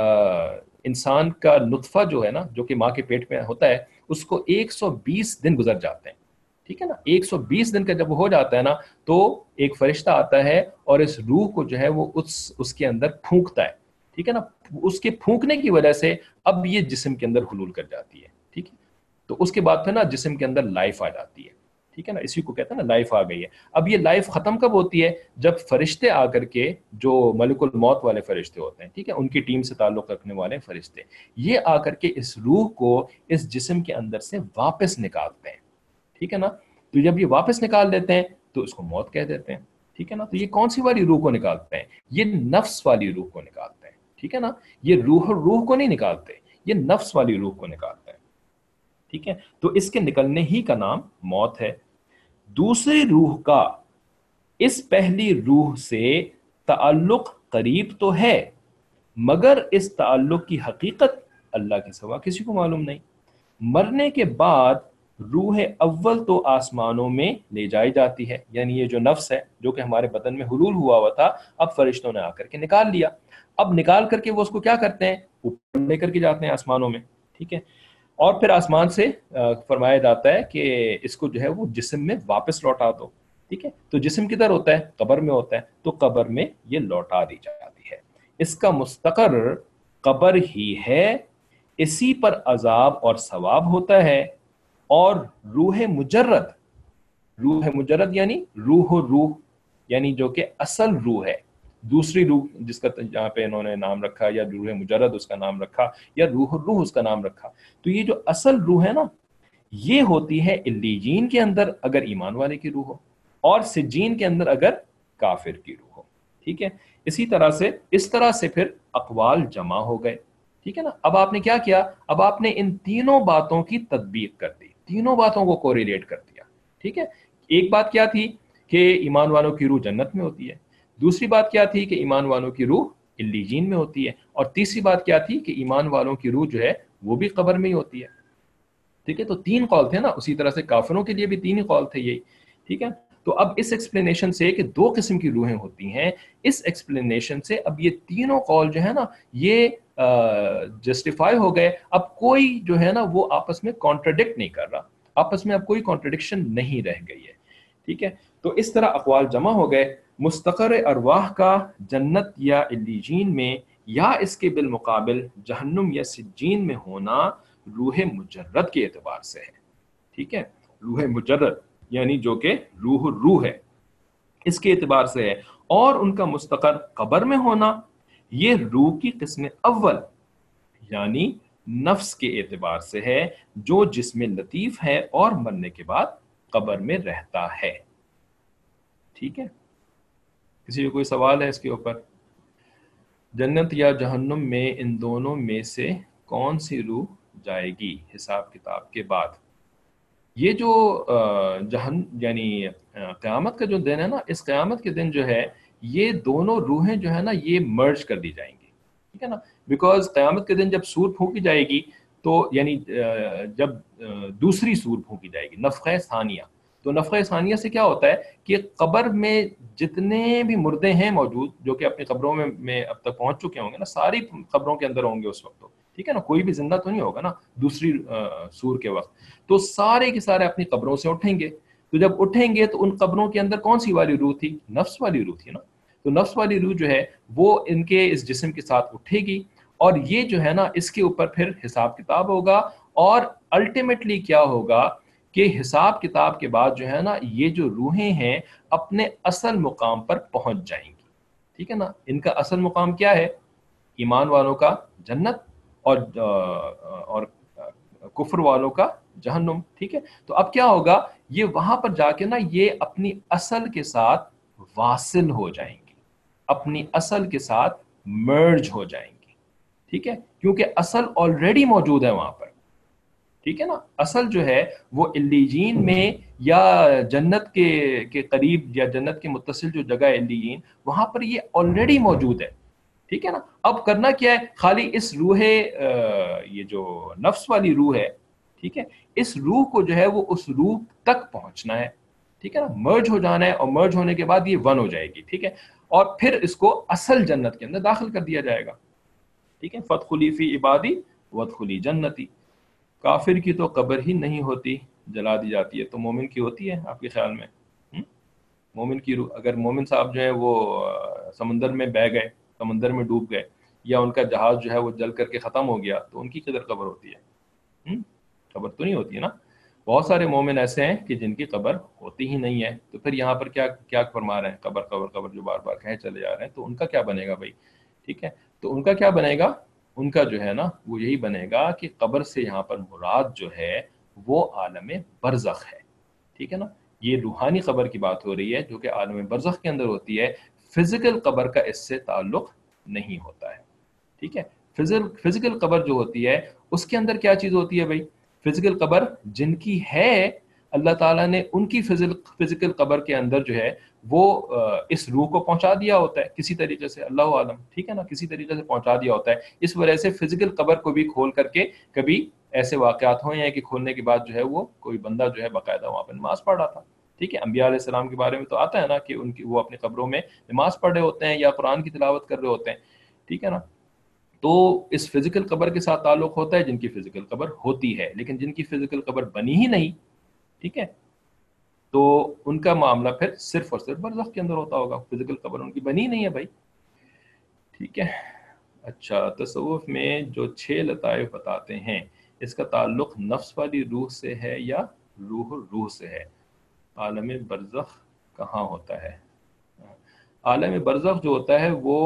Speaker 1: انسان کا نطفہ جو ہے نا، جو کہ ماں کے پیٹ میں ہوتا ہے، اس کو ایک سو بیس دن گزر جاتے ہیں، ٹھیک ہے نا. ایک سو بیس دن کا جب وہ ہو جاتا ہے نا، تو ایک فرشتہ آتا ہے اور اس روح کو جو ہے وہ اس اس کے اندر پھونکتا ہے، ٹھیک ہے نا. اس کے پھونکنے کی وجہ سے اب یہ جسم کے اندر حلول کر جاتی ہے، ٹھیک ہے. تو اس کے بعد پھر نا جسم کے اندر لائف آ جاتی ہے، ٹھیک ہے نا. اسی کو کہتے ہیں نا لائف آ گئی ہے. اب یہ لائف ختم کب ہوتی ہے؟ جب فرشتے آ کر کے، جو ملک الموت والے فرشتے ہوتے ہیں، ٹھیک ہے، ان کی ٹیم سے تعلق رکھنے والے فرشتے، یہ آ کر کے اس روح کو اس جسم کے اندر سے واپس نکالتے ہیں، ٹھیک ہے نا. تو جب یہ واپس نکال دیتے ہیں تو اس کو موت کہہ دیتے ہیں، ٹھیک ہے نا. تو یہ کون سی والی روح کو نکالتے ہیں؟ یہ نفس والی روح کو نکالتے ہیں، ٹھیک ہے نا. یہ روح روح کو نہیں نکالتے، یہ نفس والی روح کو نکالتے ہیں، ٹھیک ہے. تو اس کے نکلنے ہی کا نام موت ہے. دوسری روح کا اس پہلی روح سے تعلق قریب تو ہے، مگر اس تعلق کی حقیقت اللہ کے سوا کسی کو معلوم نہیں. مرنے کے بعد روح اول تو آسمانوں میں لے جائی جاتی ہے، یعنی یہ جو نفس ہے جو کہ ہمارے بدن میں حلول ہوا ہوا تھا، اب فرشتوں نے آ کر کے نکال لیا. اب نکال کر کے وہ اس کو کیا کرتے ہیں؟ اوپر لے کر کے جاتے ہیں آسمانوں میں، ٹھیک ہے. اور پھر آسمان سے فرمایا جاتا ہے کہ اس کو جو ہے وہ جسم میں واپس لوٹا دو، ٹھیک ہے. تو جسم کدھر ہوتا ہے؟ قبر میں ہوتا ہے. تو قبر میں یہ لوٹا دی جاتی ہے. اس کا مستقر قبر ہی ہے، اسی پر عذاب اور ثواب ہوتا ہے. اور روح مجرد، روح مجرد یعنی روح روح، یعنی جو کہ اصل روح ہے، دوسری روح جس کا جہاں پہ انہوں نے نام رکھا، یا روح مجرد اس کا نام رکھا، یا روح روح اس کا نام رکھا. تو یہ جو اصل روح ہے نا، یہ ہوتی ہے علیجین کے اندر اگر ایمان والے کی روح ہو، اور سجین کے اندر اگر کافر کی روح ہو، ٹھیک ہے. اسی طرح سے اس طرح سے پھر اقوال جمع ہو گئے، ٹھیک ہے نا. اب آپ نے کیا کیا، اب آپ نے ان تینوں باتوں کی تطبیق کر دی، تینوں باتوں کو کوریلیٹ کر دیا، ٹھیک ہے. ایک بات کیا تھی کہ ایمان والوں کی روح جنت میں ہوتی ہے، دوسری بات کیا تھی کہ ایمان والوں کی روح علیجین میں ہوتی ہے، اور تیسری بات کیا تھی کہ ایمان والوں کی روح جو ہے وہ بھی قبر میں ہی ہوتی ہے، ٹھیک ہے. تو تین قول تھے نا، اسی طرح سے کافروں کے لیے بھی تین ہی قول تھے یہی، ٹھیک ہے. تو اب اس ایکسپلینیشن سے کہ دو قسم کی روحیں ہوتی ہیں، اس ایکسپلینیشن سے اب یہ تینوں قول جو ہے نا یہ جسٹیفائی ہو گئے. اب کوئی جو ہے نا وہ آپس میں کانٹرڈکٹ نہیں کر رہا، آپس میں اب کوئی کانٹرڈکشن نہیں رہ گئی ہے، ٹھیک ہے. تو اس طرح اقوال جمع ہو گئے. مستقر ارواح کا جنت یا علیجین میں یا اس کے بالمقابل جہنم یا سجین میں ہونا روح مجرد کے اعتبار سے ہے، ٹھیک ہے. روح مجرد یعنی جو کہ روح روح ہے، اس کے اعتبار سے ہے. اور ان کا مستقر قبر میں ہونا یہ روح کی قسم اول یعنی نفس کے اعتبار سے ہے، جو جسم لطیف ہے اور مرنے کے بعد قبر میں رہتا ہے، ٹھیک ہے. کسی کو کوئی سوال ہے اس کے اوپر؟ جنت یا جہنم میں ان دونوں میں سے کون سی روح جائے گی حساب کتاب کے بعد؟ یہ جو جہن یعنی قیامت کا جو دن ہے نا، اس قیامت کے دن جو ہے یہ دونوں روحیں جو ہے نا یہ مرج کر دی جائیں گی، ٹھیک ہے نا. بیکاز قیامت کے دن جب سور پھونکی جائے گی تو یعنی جب دوسری سور پھونکی جائے گی نفخہ ثانیہ، تو نفخہ ثانیہ سے کیا ہوتا ہے کہ قبر میں جتنے بھی مردے ہیں موجود جو کہ اپنی قبروں میں میں اب تک پہنچ چکے ہوں گے نا، ساری قبروں کے اندر ہوں گے اس وقت، تو ٹھیک ہے نا، کوئی بھی زندہ تو نہیں ہوگا نا دوسری سور کے وقت. تو سارے کے سارے اپنی قبروں سے اٹھیں گے. تو جب اٹھیں گے تو ان قبروں کے اندر کون سی والی روح تھی؟ نفس والی روح تھی نا. تو نفس والی روح جو ہے وہ ان کے اس جسم کے ساتھ اٹھے گی، اور یہ جو ہے نا اس کے اوپر پھر حساب کتاب ہوگا. اور الٹیمیٹلی کیا ہوگا کہ حساب کتاب کے بعد جو ہے نا یہ جو روحیں ہیں اپنے اصل مقام پر پہنچ جائیں گی، ٹھیک ہے نا. ان کا اصل مقام کیا ہے؟ ایمان والوں کا جنت، اور اور کفر والوں کا جہنم، ٹھیک ہے. تو اب کیا ہوگا، یہ وہاں پر جا کے نا یہ اپنی اصل کے ساتھ واصل ہو جائیں گی، اپنی اصل کے ساتھ مرج ہو جائیں گی، ٹھیک ہے. کیونکہ اصل آلریڈی موجود ہے وہاں پر، ٹھیک ہے نا. اصل جو ہے وہ علیجین میں یا جنت کے کے قریب یا جنت کے متصل جو جگہ ہے علیجین، وہاں پر یہ آلریڈی موجود ہے، ٹھیک ہے نا. اب کرنا کیا ہے، خالی اس روح یہ جو نفس والی روح ہے، ٹھیک ہے، اس روح کو جو ہے وہ اس روح تک پہنچنا ہے، ٹھیک ہے نا، مرج ہو جانا ہے. اور مرج ہونے کے بعد یہ ون ہو جائے گی، ٹھیک ہے. اور پھر اس کو اصل جنت کے اندر داخل کر دیا جائے گا، ٹھیک ہے. فادخلی فی عبادی وادخلی جنتی. کافر کی تو قبر ہی نہیں ہوتی، جلا دی جاتی ہے. تو مومن کی ہوتی ہے آپ کے خیال میں؟ مومن کی روح، اگر مومن صاحب جو ہے وہ سمندر میں بہہ گئے، سمندر میں ڈوب گئے، یا ان کا جہاز جو ہے وہ جل کر کے ختم ہو گیا، تو ان کی قدر قبر ہوتی ہے؟ قبر تو نہیں ہوتی ہے نا. بہت سارے مومن ایسے ہیں کہ جن کی قبر ہوتی ہی نہیں ہے. تو پھر یہاں پر کیا کیا فرما رہے ہیں، قبر قبر قبر جو بار بار کہے چلے جا رہے ہیں، تو ان کا کیا بنے گا بھائی؟ ٹھیک ہے. تو ان کا کیا بنے گا؟ ان کا جو ہے نا وہ یہی بنے گا کہ قبر سے یہاں پر مراد جو ہے وہ عالم برزخ ہے، ٹھیک ہے نا. یہ روحانی قبر کی بات ہو رہی ہے جو کہ عالم برزخ کے اندر ہوتی ہے. فزیکل قبر کا اس سے تعلق نہیں ہوتا ہے، ٹھیک ہے. فزیکل قبر جو ہوتی ہے اس کے اندر کیا چیز ہوتی ہے بھائی؟ فزیکل قبر جن کی ہے اللہ تعالیٰ نے ان کی فزیکل قبر کے اندر جو ہے وہ اس روح کو پہنچا دیا ہوتا ہے کسی طریقے سے، اللہ عالم، ٹھیک ہے نا، کسی طریقے سے پہنچا دیا ہوتا ہے. اس وجہ سے فزیکل قبر کو بھی کھول کر کے کبھی ایسے واقعات ہوئے ہیں کہ کھولنے کے بعد جو ہے وہ کوئی بندہ جو ہے باقاعدہ وہاں پہ نماز پڑھ رہا تھا، ٹھیک ہے. انبیاء علیہ السلام کے بارے میں تو آتا ہے نا کہ ان کی وہ اپنی قبروں میں نماز پڑھ رہے ہوتے ہیں یا قرآن کی تلاوت کر رہے ہوتے ہیں، ٹھیک ہے نا. تو اس فزیکل قبر کے ساتھ تعلق ہوتا ہے جن کی فزیکل قبر ہوتی ہے. لیکن جن کی فزیکل قبر بنی ہی نہیں، ٹھیک ہے، تو ان کا معاملہ پھر صرف اور صرف برزخ کے اندر ہوتا ہوگا. فزیکل قبر ان کی بنی ہی نہیں ہے بھائی، ٹھیک ہے. اچھا، تصوف میں جو چھ لطائف بتاتے ہیں اس کا تعلق نفس والی روح سے ہے یا روح روح سے ہے؟ عالم برزخ کہاں ہوتا ہے؟ عالم برزخ جو ہوتا ہے وہ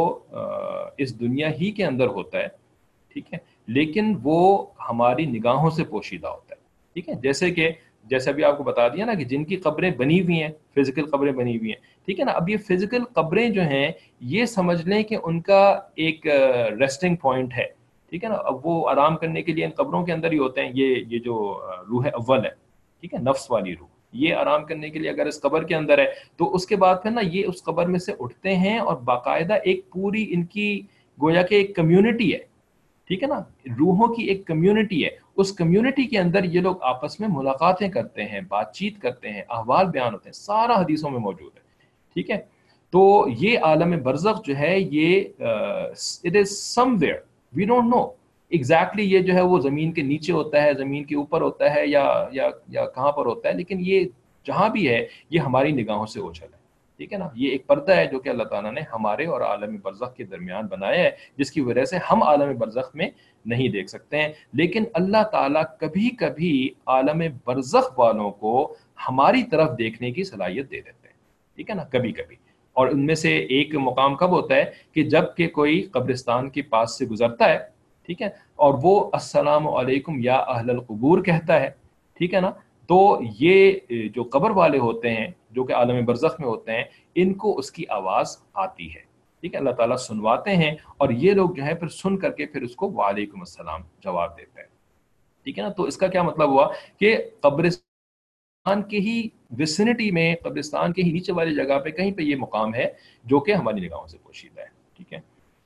Speaker 1: اس دنیا ہی کے اندر ہوتا ہے، ٹھیک ہے، لیکن وہ ہماری نگاہوں سے پوشیدہ ہوتا ہے. ٹھیک ہے. جیسے کہ جیسے ابھی آپ کو بتا دیا نا کہ جن کی قبریں بنی ہوئی ہیں، فزیکل قبریں بنی ہوئی ہیں، ٹھیک ہے نا. اب یہ فزیکل قبریں جو ہیں یہ سمجھ لیں کہ ان کا ایک ریسٹنگ پوائنٹ ہے، ٹھیک ہے نا. اب وہ آرام کرنے کے لیے ان قبروں کے اندر ہی ہوتے ہیں. یہ یہ جو روح اول ہے، ٹھیک ہے، نفس والی روح، یہ آرام کرنے کے لیے اگر اس قبر کے اندر ہے تو اس کے بعد پھر نا یہ اس قبر میں سے اٹھتے ہیں اور باقاعدہ ایک پوری ان کی گویا کہ ایک کمیونٹی ہے، ٹھیک ہے نا. روحوں کی ایک کمیونٹی ہے. اس کمیونٹی کے اندر یہ لوگ آپس میں ملاقاتیں کرتے ہیں، بات چیت کرتے ہیں، احوال بیان ہوتے ہیں، سارا حدیثوں میں موجود ہے، ٹھیک ہے. تو یہ عالم برزخ جو ہے یہ it is somewhere, we don't know exactly یہ جو ہے وہ زمین کے نیچے ہوتا ہے، زمین کے اوپر ہوتا ہے، یا یا یا کہاں پر ہوتا ہے، لیکن یہ جہاں بھی ہے یہ ہماری نگاہوں سے اوجھل ہے، ٹھیک ہے نا. یہ ایک پردہ ہے جو کہ اللہ تعالیٰ نے ہمارے اور عالم برزخ کے درمیان بنایا ہے، جس کی وجہ سے ہم عالم برزخ میں نہیں دیکھ سکتے ہیں. لیکن اللہ تعالیٰ کبھی کبھی عالم برزخ والوں کو ہماری طرف دیکھنے کی صلاحیت دے دیتے ہیں، ٹھیک ہے نا، کبھی کبھی. اور ان میں سے ایک مقام کب ہوتا ہے کہ جب کہ کوئی قبرستان کے پاس سے گزرتا ہے، ٹھیک ہے، اور وہ السلام علیکم یا اہل القبور کہتا ہے، ٹھیک ہے نا. تو یہ جو قبر والے ہوتے ہیں جو کہ عالم برزخ میں ہوتے ہیں، ان کو اس کی آواز آتی ہے، ٹھیک ہے. اللہ تعالیٰ سنواتے ہیں اور یہ لوگ جو ہے پھر سن کر کے پھر اس کو وعلیکم السلام جواب دیتے ہیں، ٹھیک ہے نا. تو اس کا کیا مطلب ہوا کہ قبرستان کے ہی ویسینٹی میں، قبرستان کے ہی نیچے والی جگہ پہ کہیں پہ یہ مقام ہے جو کہ ہماری نگاہوں سے پوشیدہ ہے، ٹھیک ہے.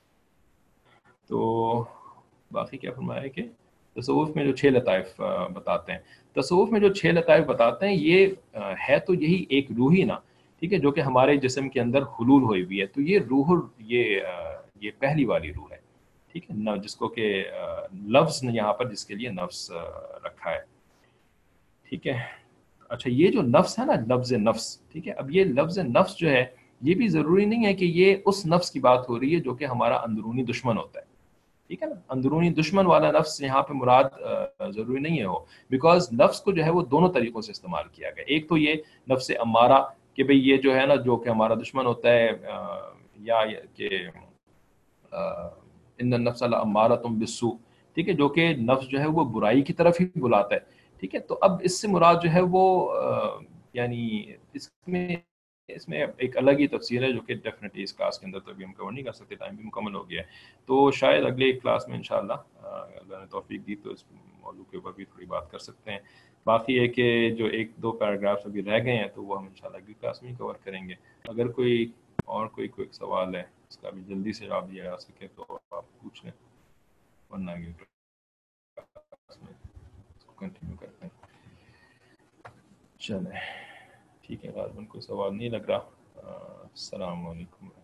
Speaker 1: تو باقی کیا فرمایا ہے کہ تصوف میں جو چھ لطائف بتاتے ہیں، تصوف میں جو چھ لطائف بتاتے ہیں یہ ہے تو یہی ایک روح ہی نا، ٹھیک ہے، جو کہ ہمارے جسم کے اندر حلول ہوئی ہوئی ہے. تو یہ روح یہ یہ پہلی والی روح ہے، ٹھیک ہے، جس کو کہ لفظ یہاں پر جس کے لیے نفس رکھا ہے، ٹھیک ہے. اچھا یہ جو نفس ہے نا، لفظ نفس، ٹھیک ہے. اب یہ لفظ نفس جو ہے یہ بھی ضروری نہیں ہے کہ یہ اس نفس کی بات ہو رہی ہے جو کہ ہمارا اندرونی دشمن ہوتا ہے، ٹھیک ہے نا. اندرونی دشمن والا نفس یہاں پہ مراد ضروری نہیں ہے ہو، بیکاز نفس کو جو ہے وہ دونوں طریقوں سے استعمال کیا گیا. ایک تو یہ نفس امارہ کہ بھئی یہ جو ہے نا جو کہ ہمارا دشمن ہوتا ہے، یا کہ ان النفس لامارۃ بالسوء، ٹھیک ہے، جو کہ نفس جو ہے وہ برائی کی طرف ہی بلاتا ہے، ٹھیک ہے. تو اب اس سے مراد جو ہے وہ یعنی اس میں اس میں ایک الگ ہی تفسیر ہے جو کہ ڈیفینیٹلی اس کلاس کے اندر تو ابھی ہم کور نہیں کر سکتے، ٹائم بھی مکمل ہو گیا ہے. تو شاید اگلے کلاس میں انشاءاللہ اللہ نے توفیق دی تو اس موضوع کے اوپر بھی تھوڑی بات کر سکتے ہیں. باقی ہے کہ جو ایک دو پیراگرافس ابھی رہ گئے ہیں تو وہ ہم انشاءاللہ اگلی کلاس میں ہی کور کریں گے. اگر کوئی اور کوئی کوئی سوال ہے اس کا بھی جلدی سے جواب دیا جا سکے تو آپ پوچھ لیں، ورنہ اگلی کلاس میں اس کو کنٹینیو کرتے ہیں. چلیں ٹھیک ہے، غالباً کوئی سوال نہیں لگ رہا. السلام علیکم.